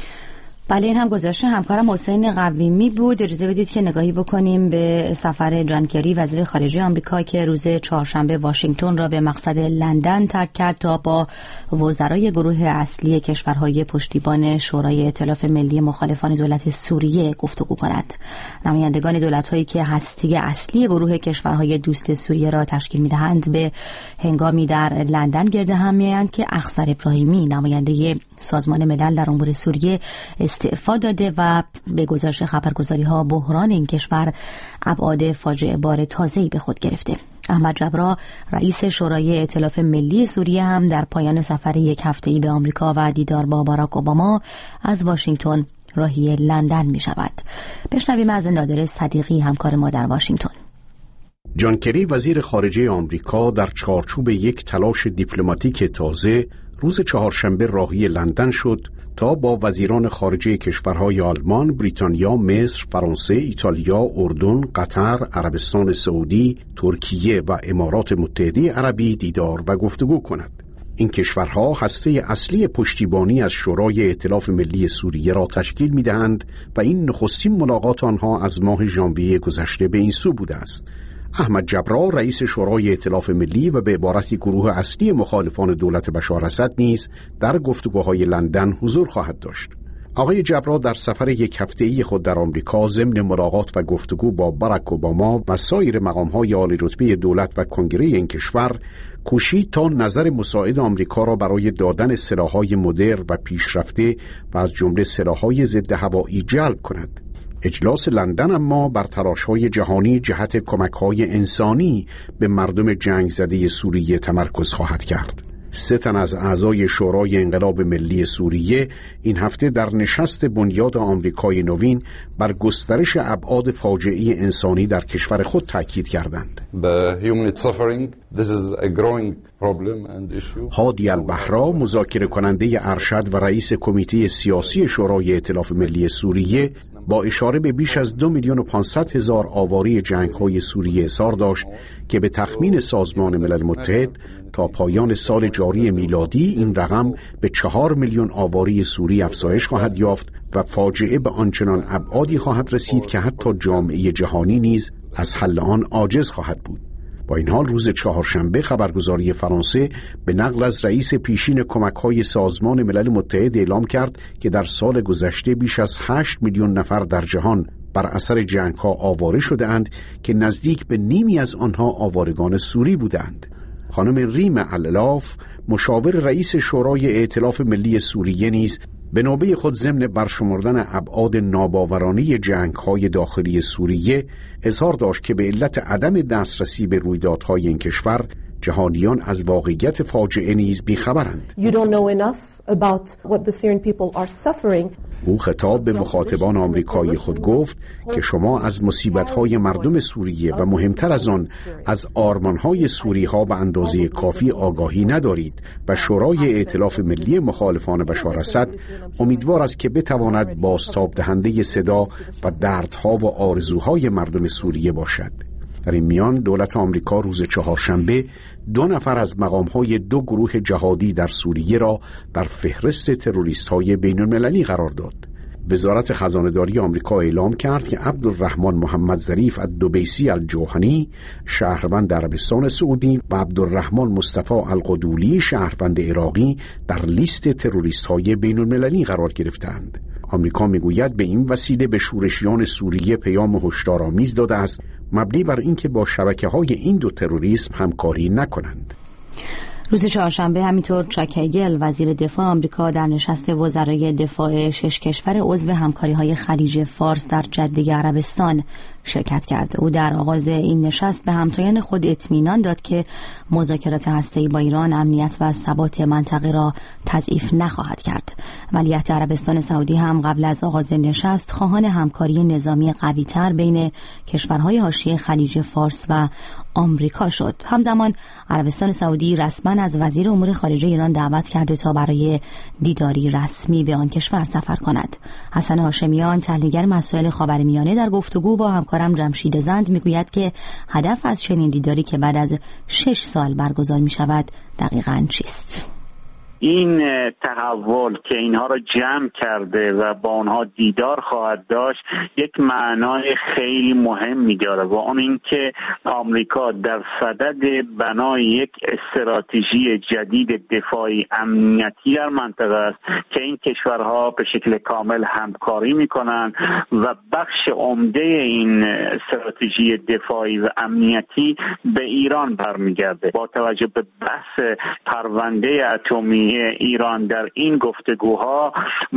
Speaker 3: بله، این هم گزارش همکارم حسین قویمی بود. اجازه بدید که نگاهی بکنیم به سفر جان کری وزیر خارجه آمریکا که روز چهارشنبه واشنگتن را به مقصد لندن ترک کرد تا با وزرای گروه اصلی کشورهای پشتیبان شورای ائتلاف ملی مخالفان دولت سوریه گفتگو کند. نمایندگان دولت‌هایی که هسته اصلی گروه کشورهای دوست سوریه را تشکیل می‌دهند به هنگامی در لندن گرد هم می‌آیند که اخضر ابراهیمی نماینده سازمان ملل در امور سوریه استعفا داده و به گزارش خبرگزاری‌ها بحران این کشور ابعاد فاجعه بار تازه‌ای به خود گرفته. احمد جبرا رئیس شورای ائتلاف ملی سوریه هم در پایان سفر یک هفته‌ای به آمریکا و دیدار با باراک اوباما از واشنگتن راهی لندن می شود. بشنویم از نادر صدیقی همکار ما در واشنگتن.
Speaker 16: جان کری وزیر خارجه آمریکا در چارچوب یک تلاش دیپلماتیک تازه روز چهارشنبه راهی لندن شد تا با وزیران خارجه کشورهای آلمان، بریتانیا، مصر، فرانسه، ایتالیا، اردن، قطر، عربستان سعودی، ترکیه و امارات متحده عربی دیدار و گفتگو کند. این کشورها هسته اصلی پشتیبانی از شورای ائتلاف ملی سوریه را تشکیل می‌دهند و این نخستین ملاقات آنها از ماه ژانویه گذشته به این سو بوده است. احمد جبرا رئیس شورای ائتلاف ملی و به عبارتی گروه اصلی مخالفان دولت بشار اسد نیز در گفتگوهای لندن حضور خواهد داشت. آقای جبرا در سفر یک هفته‌ای خود در آمریکا ضمن ملاقات و گفتگو با باراک اوباما و سایر مقام‌های عالی رتبه دولت و کنگره این کشور کوشید تا نظر مساعد آمریکا را برای دادن سلاح‌های مدرن و پیشرفته و از جمله سلاح‌های ضد هوایی جلب کند. اجلاس لندن اما بر تلاش‌های جهانی جهت کمک‌های انسانی به مردم جنگ زده سوریه تمرکز خواهد کرد. سه تن از اعضای شورای انقلاب ملی سوریه این هفته در نشست بنیاد آمریکای نوین بر گسترش ابعاد فاجعه انسانی در کشور خود تاکید کردند. هادی البحرا مذاکره کننده ارشد و رئیس کمیته سیاسی شورای ائتلاف ملی سوریه با اشاره به بیش از دو میلیون و پانصد هزار آواره جنگ‌های سوریه اظهار داشت که به تخمین سازمان ملل متحد تا پایان سال جاری میلادی این رقم به چهار میلیون آواره سوری افزایش خواهد یافت و فاجعه به آنچنان ابعادی خواهد رسید که حتی جامعه جهانی نیز از حل آن عاجز خواهد بود. با این حال روز چهارشنبه خبرگزاری فرانسه به نقل از رئیس پیشین کمک‌های سازمان ملل متحد اعلام کرد که در سال گذشته بیش از هشت میلیون نفر در جهان بر اثر جنگ‌ها آواره شده‌اند که نزدیک به نیمی از آنها آوارگان سوری بودند. خانم ریم الالاف، مشاور رئیس شورای ائتلاف ملی سوریه، نیز به نوبه خود ضمن برشمردن ابعاد ناباورانه جنگ‌های داخلی سوریه اظهار داشت که به علت عدم دسترسی به رویدادهای این کشور جهانیان از واقعیت فاجعه نیز بی‌خبرند.
Speaker 17: You don't know enough about what the Syrian people are suffering.
Speaker 16: او خطاب به مخاطبان آمریکایی خود گفت که شما از مصیبت‌های مردم سوریه و مهمتر از آن از آرمان‌های سوری‌ها به اندازه کافی آگاهی ندارید و شورای ائتلاف ملی مخالفان بشار اسد امیدوار است که بتواند بازتاب دهنده صدا و دردها و آرزوهای مردم سوریه باشد. در این میان دولت آمریکا روز چهارشنبه دو نفر از مقام‌های دو گروه جهادی در سوریه را در فهرست تروریست‌های بین‌المللی قرار داد. وزارت خزانه‌داری آمریکا اعلام کرد که عبدالرحمن محمد ظریف الدبیسی الجوهنی شهروند عربستان سعودی و عبدالرحمن مصطفی القدولی شهروند عراقی در لیست تروریست‌های بین‌المللی قرار گرفتند. آمریکا میگوید به این وسیله به شورشیان سوریه پیام هشدارآمیز داده است مبنی بر اینکه با شبکه‌های این دو تروریسم همکاری نکنند.
Speaker 3: روز چهارشنبه همینطور چاک هگل وزیر دفاع آمریکا در نشست وزرای دفاع شش کشور عضو همکاری‌های خلیج فارس در جده عربستان شرکت کرد. او در آغاز این نشست به همتایان خود اطمینان داد که مذاکرات هسته‌ای با ایران امنیت و ثبات منطقه را تضعیف نخواهد کرد. ولیعهد عربستان سعودی هم قبل از آغاز نشست خواهان همکاری نظامی قوی‌تر بین کشورهای حاشیه خلیج فارس و آمریکا شد. همزمان عربستان سعودی رسما از وزیر امور خارجه ایران دعوت کرده تا برای دیداری رسمی به آن کشور سفر کند. حسن هاشمیان، تحلیلگر مسائل خاورمیانه، در گفتگو با همکارم جمشید زند میگوید که هدف از چنین دیداری که بعد از شش سال برگزار می شود دقیقاً چیست؟
Speaker 18: این تحول که اینها را جمع کرده و با آنها دیدار خواهد داشت یک معنای خیلی مهمی داره و اون این که آمریکا در صدد بنای یک استراتژی جدید دفاعی امنیتی در منطقه است که این کشورها به شکل کامل همکاری میکنن و بخش عمده این استراتژی دفاعی و امنیتی به ایران برمیگرده. با توجه به بحث پرونده اتمی ایران در این گفتگوها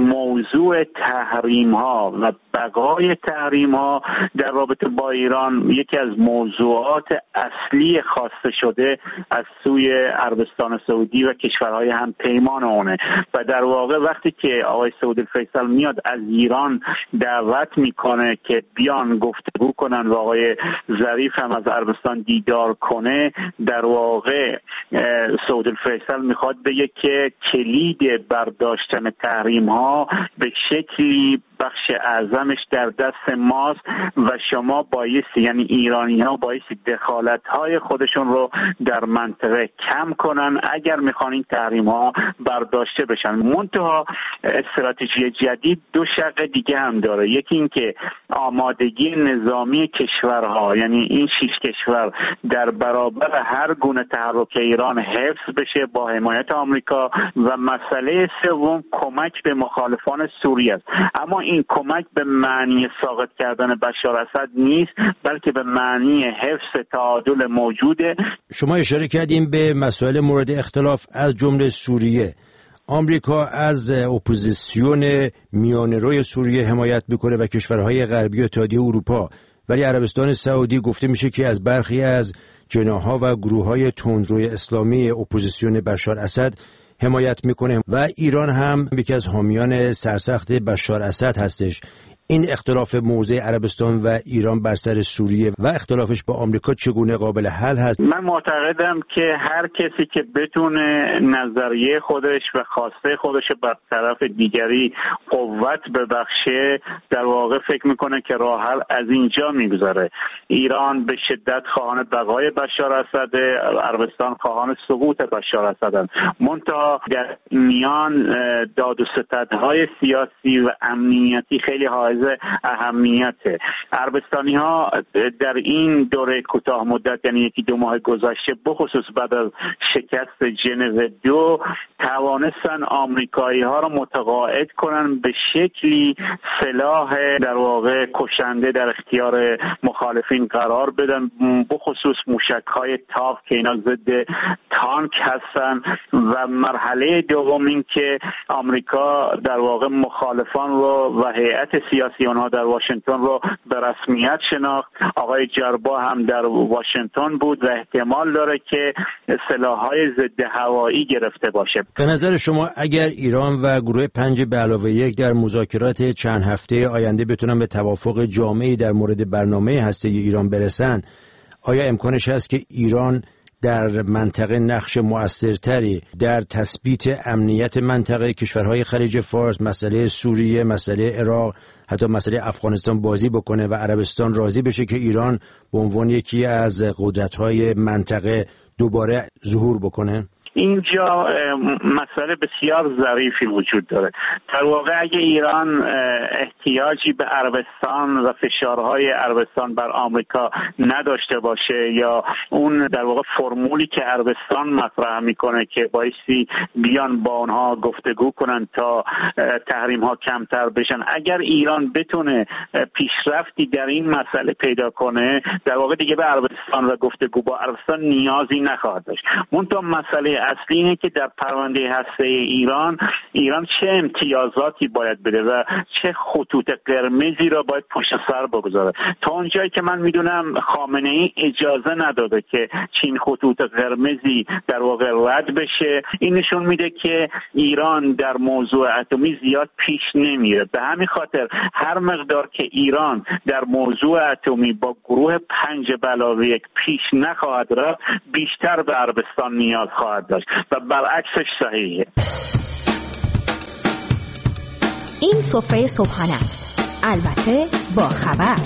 Speaker 18: موضوع تحریم ها و بقای تحریم ها در رابطه با ایران یکی از موضوعات اصلی خواسته شده از سوی عربستان سعودی و کشورهای هم پیمان اونه و در واقع وقتی که آقای سعود الفیصل میاد از ایران دعوت میکنه که بیان گفتگو کنن و آقای ظریف هم از عربستان دیدار کنه، در واقع سعود الفیصل میخواد بگه که کلید برداشتن تحریم ها به شکلی بخش اعظمش در دست ماست و شما بایستی، یعنی ایرانی ها بایستی دخالت های خودشون رو در منطقه کم کنن اگر میخوان این تحریم ها برداشته بشن. منتها استراتژی جدید دو شق دیگه هم داره. یکی این که آمادگی نظامی کشورها، یعنی این شش کشور، در برابر هر گونه تحرک ایران حفظ بشه با حمایت آمریکا و مسئله سوم کمک به مخالفان سوریه است. اما این کمک به معنی ساقط کردن بشار اسد نیست، بلکه به معنی حفظ تعادل موجوده.
Speaker 19: شما اشاره کردیم به مسائل مورد اختلاف از جمله سوریه. آمریکا از اپوزیسیون میانه‌روی سوریه حمایت میکنه و کشورهای غربی و اتحادیه اروپا، ولی عربستان سعودی گفته میشه که از برخی از جناح‌ها و گروه‌های تندروی اسلامی اپوزیسیون بشار اسد حمایت میکنه و ایران هم یکی از حامیان سرسخت بشار اسد هستش. این اختلاف موضع عربستان و ایران بر سر سوریه و اختلافش با آمریکا چگونه قابل حل هست؟
Speaker 18: من معتقدم که هر کسی که بتونه نظریه خودش و خواسته خودش بر طرف دیگری قوت ببخشه در واقع فکر میکنه که راه حل از اینجا میگذره. ایران به شدت خواهان بقای بشار اسد، عربستان خواهان سقوط بشار اسد. منتها در میان داد و ستدهای سیاسی و امنیتی خیلی حائز اهمیته. عربستانی ها در این دوره کوتاه مدت، یعنی یکی دو ماه گذشته، بخصوص بعد از شکست ژنو دو، توانستن آمریکایی ها را متقاعد کنن به شکلی سلاح در واقع کشنده در اختیار مخالفین قرار بدن، بخصوص موشک های تاف که اینا ضد تانک هستن. و مرحله دوم این که آمریکا در واقع مخالفان رو و هیئت سیاسی آنها در واشنگتن رو به رسمیت شناخت. آقای جربا هم در واشنگتن بود و احتمال داره که سلاح‌های ضد هوایی گرفته باشه.
Speaker 19: به نظر شما اگر ایران و گروه پنج به علاوه یک در مذاکرات چند هفته آینده بتونن به توافق جامعی در مورد برنامه هسته‌ای ایران برسن، آیا امکانش هست که ایران در منطقه نقش مؤثرتری در تثبیت امنیت منطقه کشورهای خلیج فارس، مسئله سوریه، مسئله عراق، حتی مسئله افغانستان بازی بکنه و عربستان راضی بشه که ایران به عنوان یکی از قدرت‌های منطقه دوباره ظهور بکنه؟
Speaker 18: اینجا مسئله بسیار ظریفی وجود داره. در واقع اگه ایران احتیاجی به عربستان و فشارهای عربستان بر آمریکا نداشته باشه، یا اون در واقع فرمولی که عربستان مطرح میکنه که بایستی بیان با اونها گفتگو کنن تا تحریم ها کمتر بشن، اگر ایران بتونه پیشرفتی در این مسئله پیدا کنه، در واقع دیگه به عربستان و گفتگو با عربستان نیازی نخواهد داشت. منتها مسئله اصلی اینه که در پرونده هسته ایران ایران چه امتیازاتی باید بده و چه خطوط قرمزی را باید پشت سر بگذاره. تا اونجایی که من میدونم خامنه ای اجازه نداده که چین خطوط قرمزی در واقع رد بشه. این نشون میده که ایران در موضوع اتمی زیاد پیش نمیره. به همین خاطر هر مقدار که ایران در موضوع اتمی با گروه پنج به علاوه یک پیش نخواهد رفت، بیشتر به عربستان نیاز خواهد داشت و برعکسش صحیحه.
Speaker 20: این سفره صبحانه است، البته با خبر.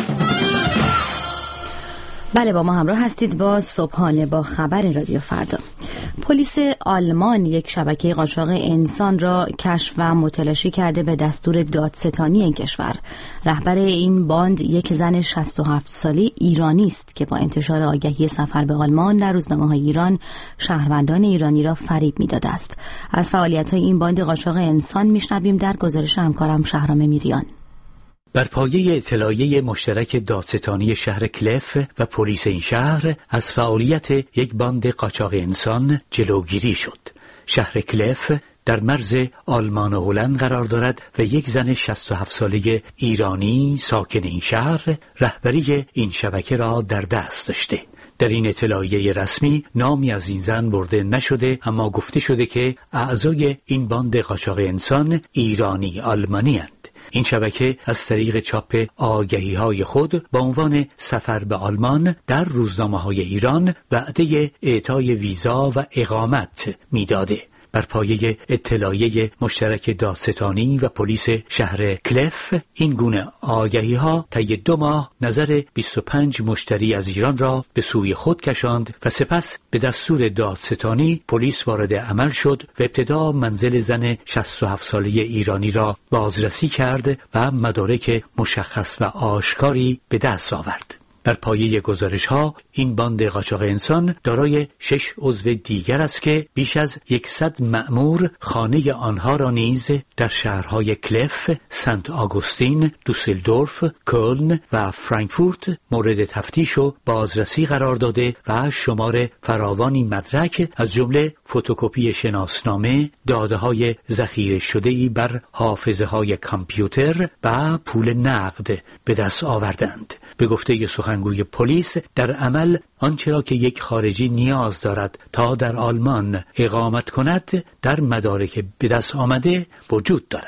Speaker 3: بله، با ما همراه هستید با صبحانه با خبر رادیو فردا. پلیس آلمان یک شبکه قاچاق انسان را کشف و متلاشی کرده به دستور دادستانی این کشور. رهبر این باند یک زن شصت و هفت ساله ایرانی است که با انتشار آگهی سفر به آلمان در روزنامه‌های ایران شهروندان ایرانی را فریب می‌داده است. از فعالیت‌های این باند قاچاق انسان می‌شنویم در گزارش همکارم شهرام میریان.
Speaker 21: بر پایه اطلاعیه مشترک دادستانی شهر کلف و پلیس این شهر از فعالیت یک باند قاچاق انسان جلوگیری شد. شهر کلف در مرز آلمان و هلند قرار دارد و یک زن شصت و هفت ساله ایرانی ساکن این شهر رهبری این شبکه را در دست داشته. در این اطلاعیه رسمی نامی از این زن برده نشده، اما گفته شده که اعضای این باند قاچاق انسان ایرانی آلمانی هستند. این شبکه از طریق چاپ آگهی‌های خود با عنوان سفر به آلمان در روزنامه‌های ایران وعده اعطای ویزا و اقامت می‌داده. بر پایه اطلاعیه مشترک دادستانی و پلیس شهر کلف، این گونه آگهی‌ها طی دو ماه نظر بیست و پنج مشتری از ایران را به سوی خود کشاند و سپس به دستور دادستانی پلیس وارد عمل شد و ابتدا منزل زن شصت و هفت ساله ایرانی را بازرسی کرد و مدارک مشخص و آشکاری به دست آورد. بر پایه گزارش‌ها این باند قاچاق انسان دارای شش عضو دیگر است که بیش از صد مأمور خانه آنها را نیز در شهرهای کلف، سنت آگوستین، دوسلدورف، کلن و فرانکفورت مورد تفتیش و بازرسی قرار داده و شمار فراوانی مدرک از جمله فتوکپی شناسنامه، داده‌های ذخیره شده‌ای بر حافظه‌های کامپیوتر و پول نقد به دست آوردند. به گفته سخنگوی پلیس، در عمل آنچه را که یک خارجی نیاز دارد تا در آلمان اقامت کند در مدارک به دست آمده وجود دارد.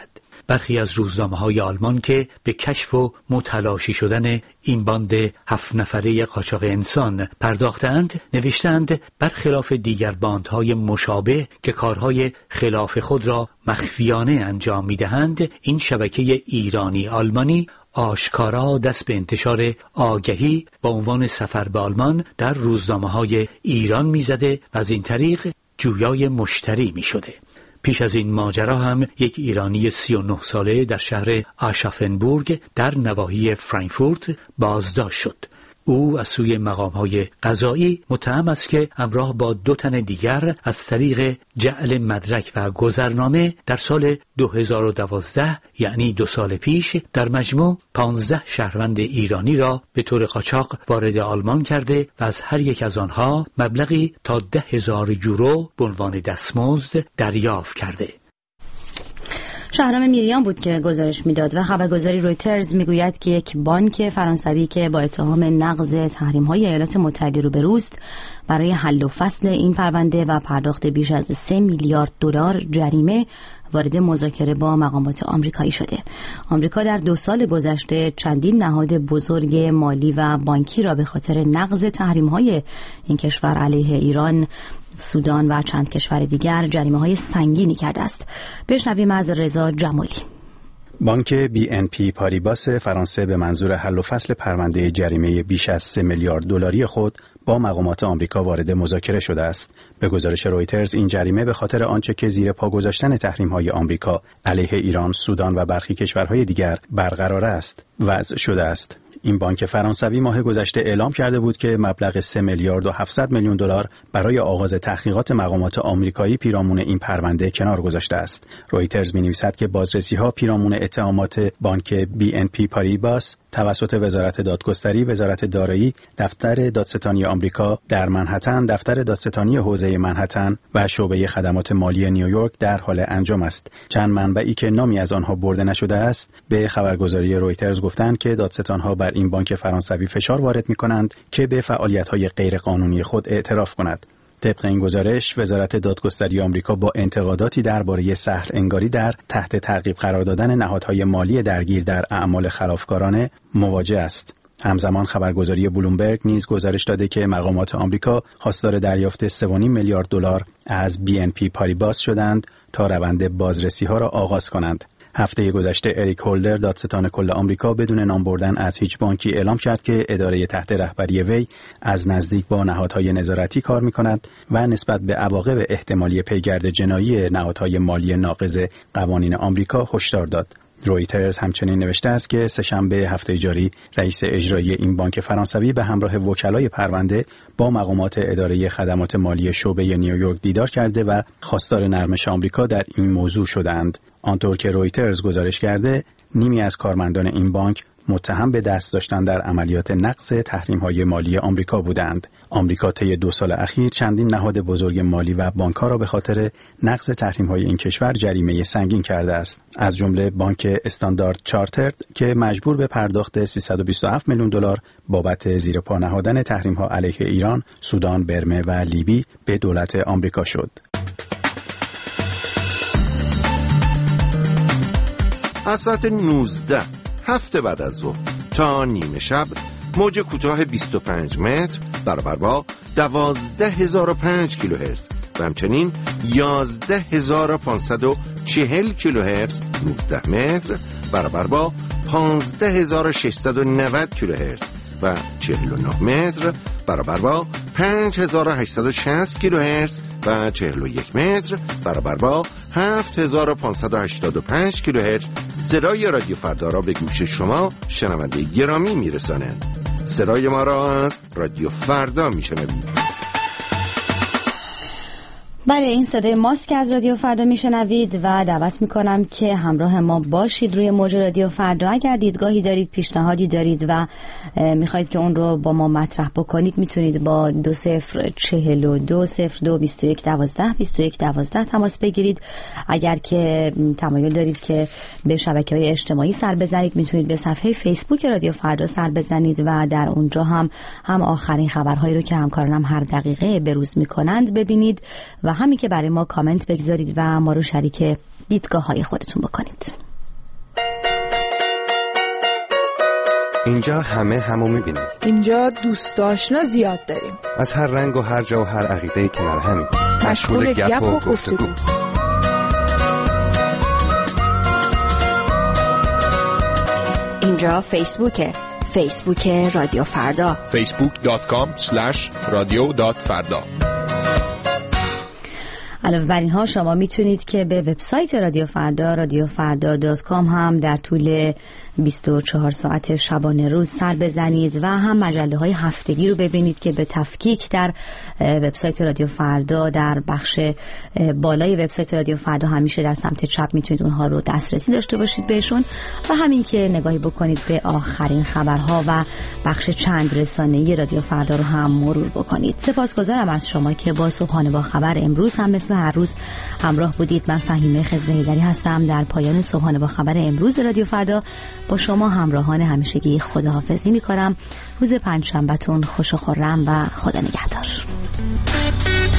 Speaker 21: برخی از روزنامه‌های آلمان که به کشف و متلاشی شدن این باند هفت نفره قاچاق انسان پرداختند، نوشتند برخلاف دیگر باندهای مشابه که کارهای خلاف خود را مخفیانه انجام می‌دهند، این شبکه ایرانی آلمانی آشکارا دست به انتشار آگهی با عنوان سفر به آلمان در روزنامه‌های ایران می‌زده و از این طریق جویای مشتری می‌شده. پیش از این ماجرا هم یک ایرانی سی و نه ساله در شهر آشافنبورگ در نواحی فرانکفورت بازداشت شد. او از سوی مقام‌های قضایی متهم است که همراه با دو تن دیگر از طریق جعل مدرک و گذرنامه در سال دو هزار و دوازده، یعنی دو سال پیش، در مجموع پانزده شهروند ایرانی را به طور قاچاق وارد آلمان کرده و از هر یک از آنها مبلغی تا ده هزار یورو به عنوان دستمزد دریافت کرده.
Speaker 3: شهرام میریان بود که گزارش میداد و خبرگزاری رویترز میگوید که یک بانک فرانسوی که با اتهام نقض تحریم‌های ایالات متحده روبروست برای حل و فصل این پرونده و پرداخت بیش از سه میلیارد دلار جریمه وارد مذاکره با مقامات آمریکایی شده. آمریکا در دو سال گذشته چندین نهاد بزرگ مالی و بانکی را به خاطر نقض تحریم‌های این کشور علیه ایران، سودان و چند کشور دیگر جریمه‌های سنگینی کرده است. بشنویم از رضا جمالی.
Speaker 9: بانک بی ان پی پاریباس فرانسه به منظور حل و فصل پرونده جریمه بیش از سه میلیارد دلاری خود با مقامات آمریکا وارد مذاکره شده است. به گزارش رویترز این جریمه به خاطر آنچه که زیر پا گذاشتن تحریم‌های آمریکا علیه ایران، سودان و برخی کشورهای دیگر برقرار است، وضع شده است. این بانک فرانسوی ماه گذشته اعلام کرده بود که مبلغ سه میلیارد و هفتصد میلیون دلار برای آغاز تحقیقات مقامات آمریکایی پیرامون این پرونده کنار گذاشته است. رویترز می‌نویسد که بازرسی‌ها پیرامون اتهامات بانک بی ان پی پاریباس توسط وزارت دادگستری، وزارت دارایی، دفتر دادستانی آمریکا در منهتن، دفتر دادستانی حوزه منهتن و شعبه خدمات مالی نیویورک در حال انجام است. چند منبعی که نامی از آنها برده نشده است به خبرگزاری رویترز گفتند که دادستان‌ها بر این بانک فرانسوی فشار وارد می‌کنند که به فعالیت‌های غیرقانونی خود اعتراف کند. طبق این گزارش، وزارت دادگستری آمریکا با انتقاداتی درباره سهل انگاری در تحت تعقیب قرار دادن نهادهای مالی درگیر در اعمال خلافکارانه مواجه است. همزمان خبرگزاری بلومبرگ نیز گزارش داده که مقامات آمریکا خواستار دریافت سه و نیم میلیارد دلار از بی ان پی پاریباس شدند تا روند بازرسی‌ها را آغاز کنند. هفته گذشته اریک هولدر، دادستان کل آمریکا، بدون نام بردن از هیچ بانکی اعلام کرد که اداره تحت رهبری وی از نزدیک با نهادهای نظارتی کار می‌کند و نسبت به عواقب احتمالی پیگرد جنایی نهادهای مالی ناقض قوانین آمریکا هشدار داد. رویترز همچنین نوشته است که سه‌شنبه هفته جاری رئیس اجرایی این بانک فرانسوی به همراه وکلای پرونده با مقامات اداره خدمات مالی شعبه نیویورک دیدار کرده و خواستار نرمش آمریکا در این موضوع شدند. آنطور که رویترز گزارش کرده، نیمی از کارمندان این بانک متهم به دست داشتن در عملیات نقض تحریم‌های مالی آمریکا بودند. آمریکا طی دو سال اخیر چندین نهاد بزرگ مالی و بانک‌ها را به خاطر نقض تحریم‌های این کشور جریمه سنگین کرده است. از جمله بانک استاندارد چارترد که مجبور به پرداخت سیصد و بیست و هفت میلیون دلار بابت زیر پا نهادن تحریم‌ها علیه ایران، سودان، برمه و لیبی به دولت آمریکا شد.
Speaker 2: از ساعت نوزده هفته بعد از ظهر تا نیمه شب موج کوتاه بیست و پنج متر برابر با دوازده هزار و پنج کیلوهرتز و همچنین یازده هزار و پانصد و چهل کیلوهرتز نوزده متر برابر با پانزده هزار و ششصد و نود کیلوهرتز و چهل و نه متر برابر با پنج هزار و هشتصد و شصت کیلوهرتز و چهل و یک متر برابر با هفت هزار و پانصد و هشتاد و پنج کیلوهرتز صدای رادیو فردا را به گوش شما شنونده گرامی میرسانند. صدای ما را از رادیو فردا میشنوید.
Speaker 3: بله، این صدای ماست که از رادیو فردا میشنوید و دعوت میکنم که همراه ما باشید روی موج رادیو فردا. اگر دیدگاهی دارید، پیشنهادی دارید و میخواید که اون رو با ما مطرح بکنید، میتونید با دو صفر چهل و دو صفر دو بیست و یک دوازده بیست و یک دوازده تماس بگیرید. اگر که تمایل دارید که به شبکه‌های اجتماعی سر بزنید، میتونید به صفحه فیسبوک رادیو فردا سر بزنید و در اونجا هم هم آخرین خبرهایی رو که همکارانم هر دقیقه بروز میکنند ببینید و همین که برای ما کامنت بگذارید و ما رو شریک دیدگاه های خودتون بکنید.
Speaker 1: اینجا همه همو میبینیم.
Speaker 22: اینجا دوست آشنا زیاد داریم.
Speaker 1: از هر رنگ و هر جا و هر عقیده کنار همیم.
Speaker 22: مشغول گپ و گفتگو.
Speaker 20: اینجا فیسبوکه. فیسبوک رادیو فردا.
Speaker 23: فیسبوک دات کام اسلش رادیو دات فردا.
Speaker 3: علاوه بر اینها شما میتونید که به وبسایت رادیو فردا رادیو فردا دات کام هم در طول بیست و چهار ساعت شبانه روز سر بزنید و هم مجله های هفتگی رو ببینید که به تفکیک در وبسایت رادیو فردا در بخش بالای وبسایت رادیو فردا همیشه در سمت چپ میتونید اونها رو دسترسی داشته باشید بهشون و همین که نگاهی بکنید به آخرین خبرها و بخش چند رسانه‌ای رادیو فردا رو هم مرور بکنید. سپاسگزارم از شما که با صبحانه با خبر امروز هم مثل هر روز همراه بودید. من فهیمه خضر حیدری هستم. در پایان صبحانه با خبر امروز رادیو فردا با شما همراهان همیشگی خداحافظی می‌کنم. روز پنجشنبه‌تون خوش و خرم و خدا نگهدار.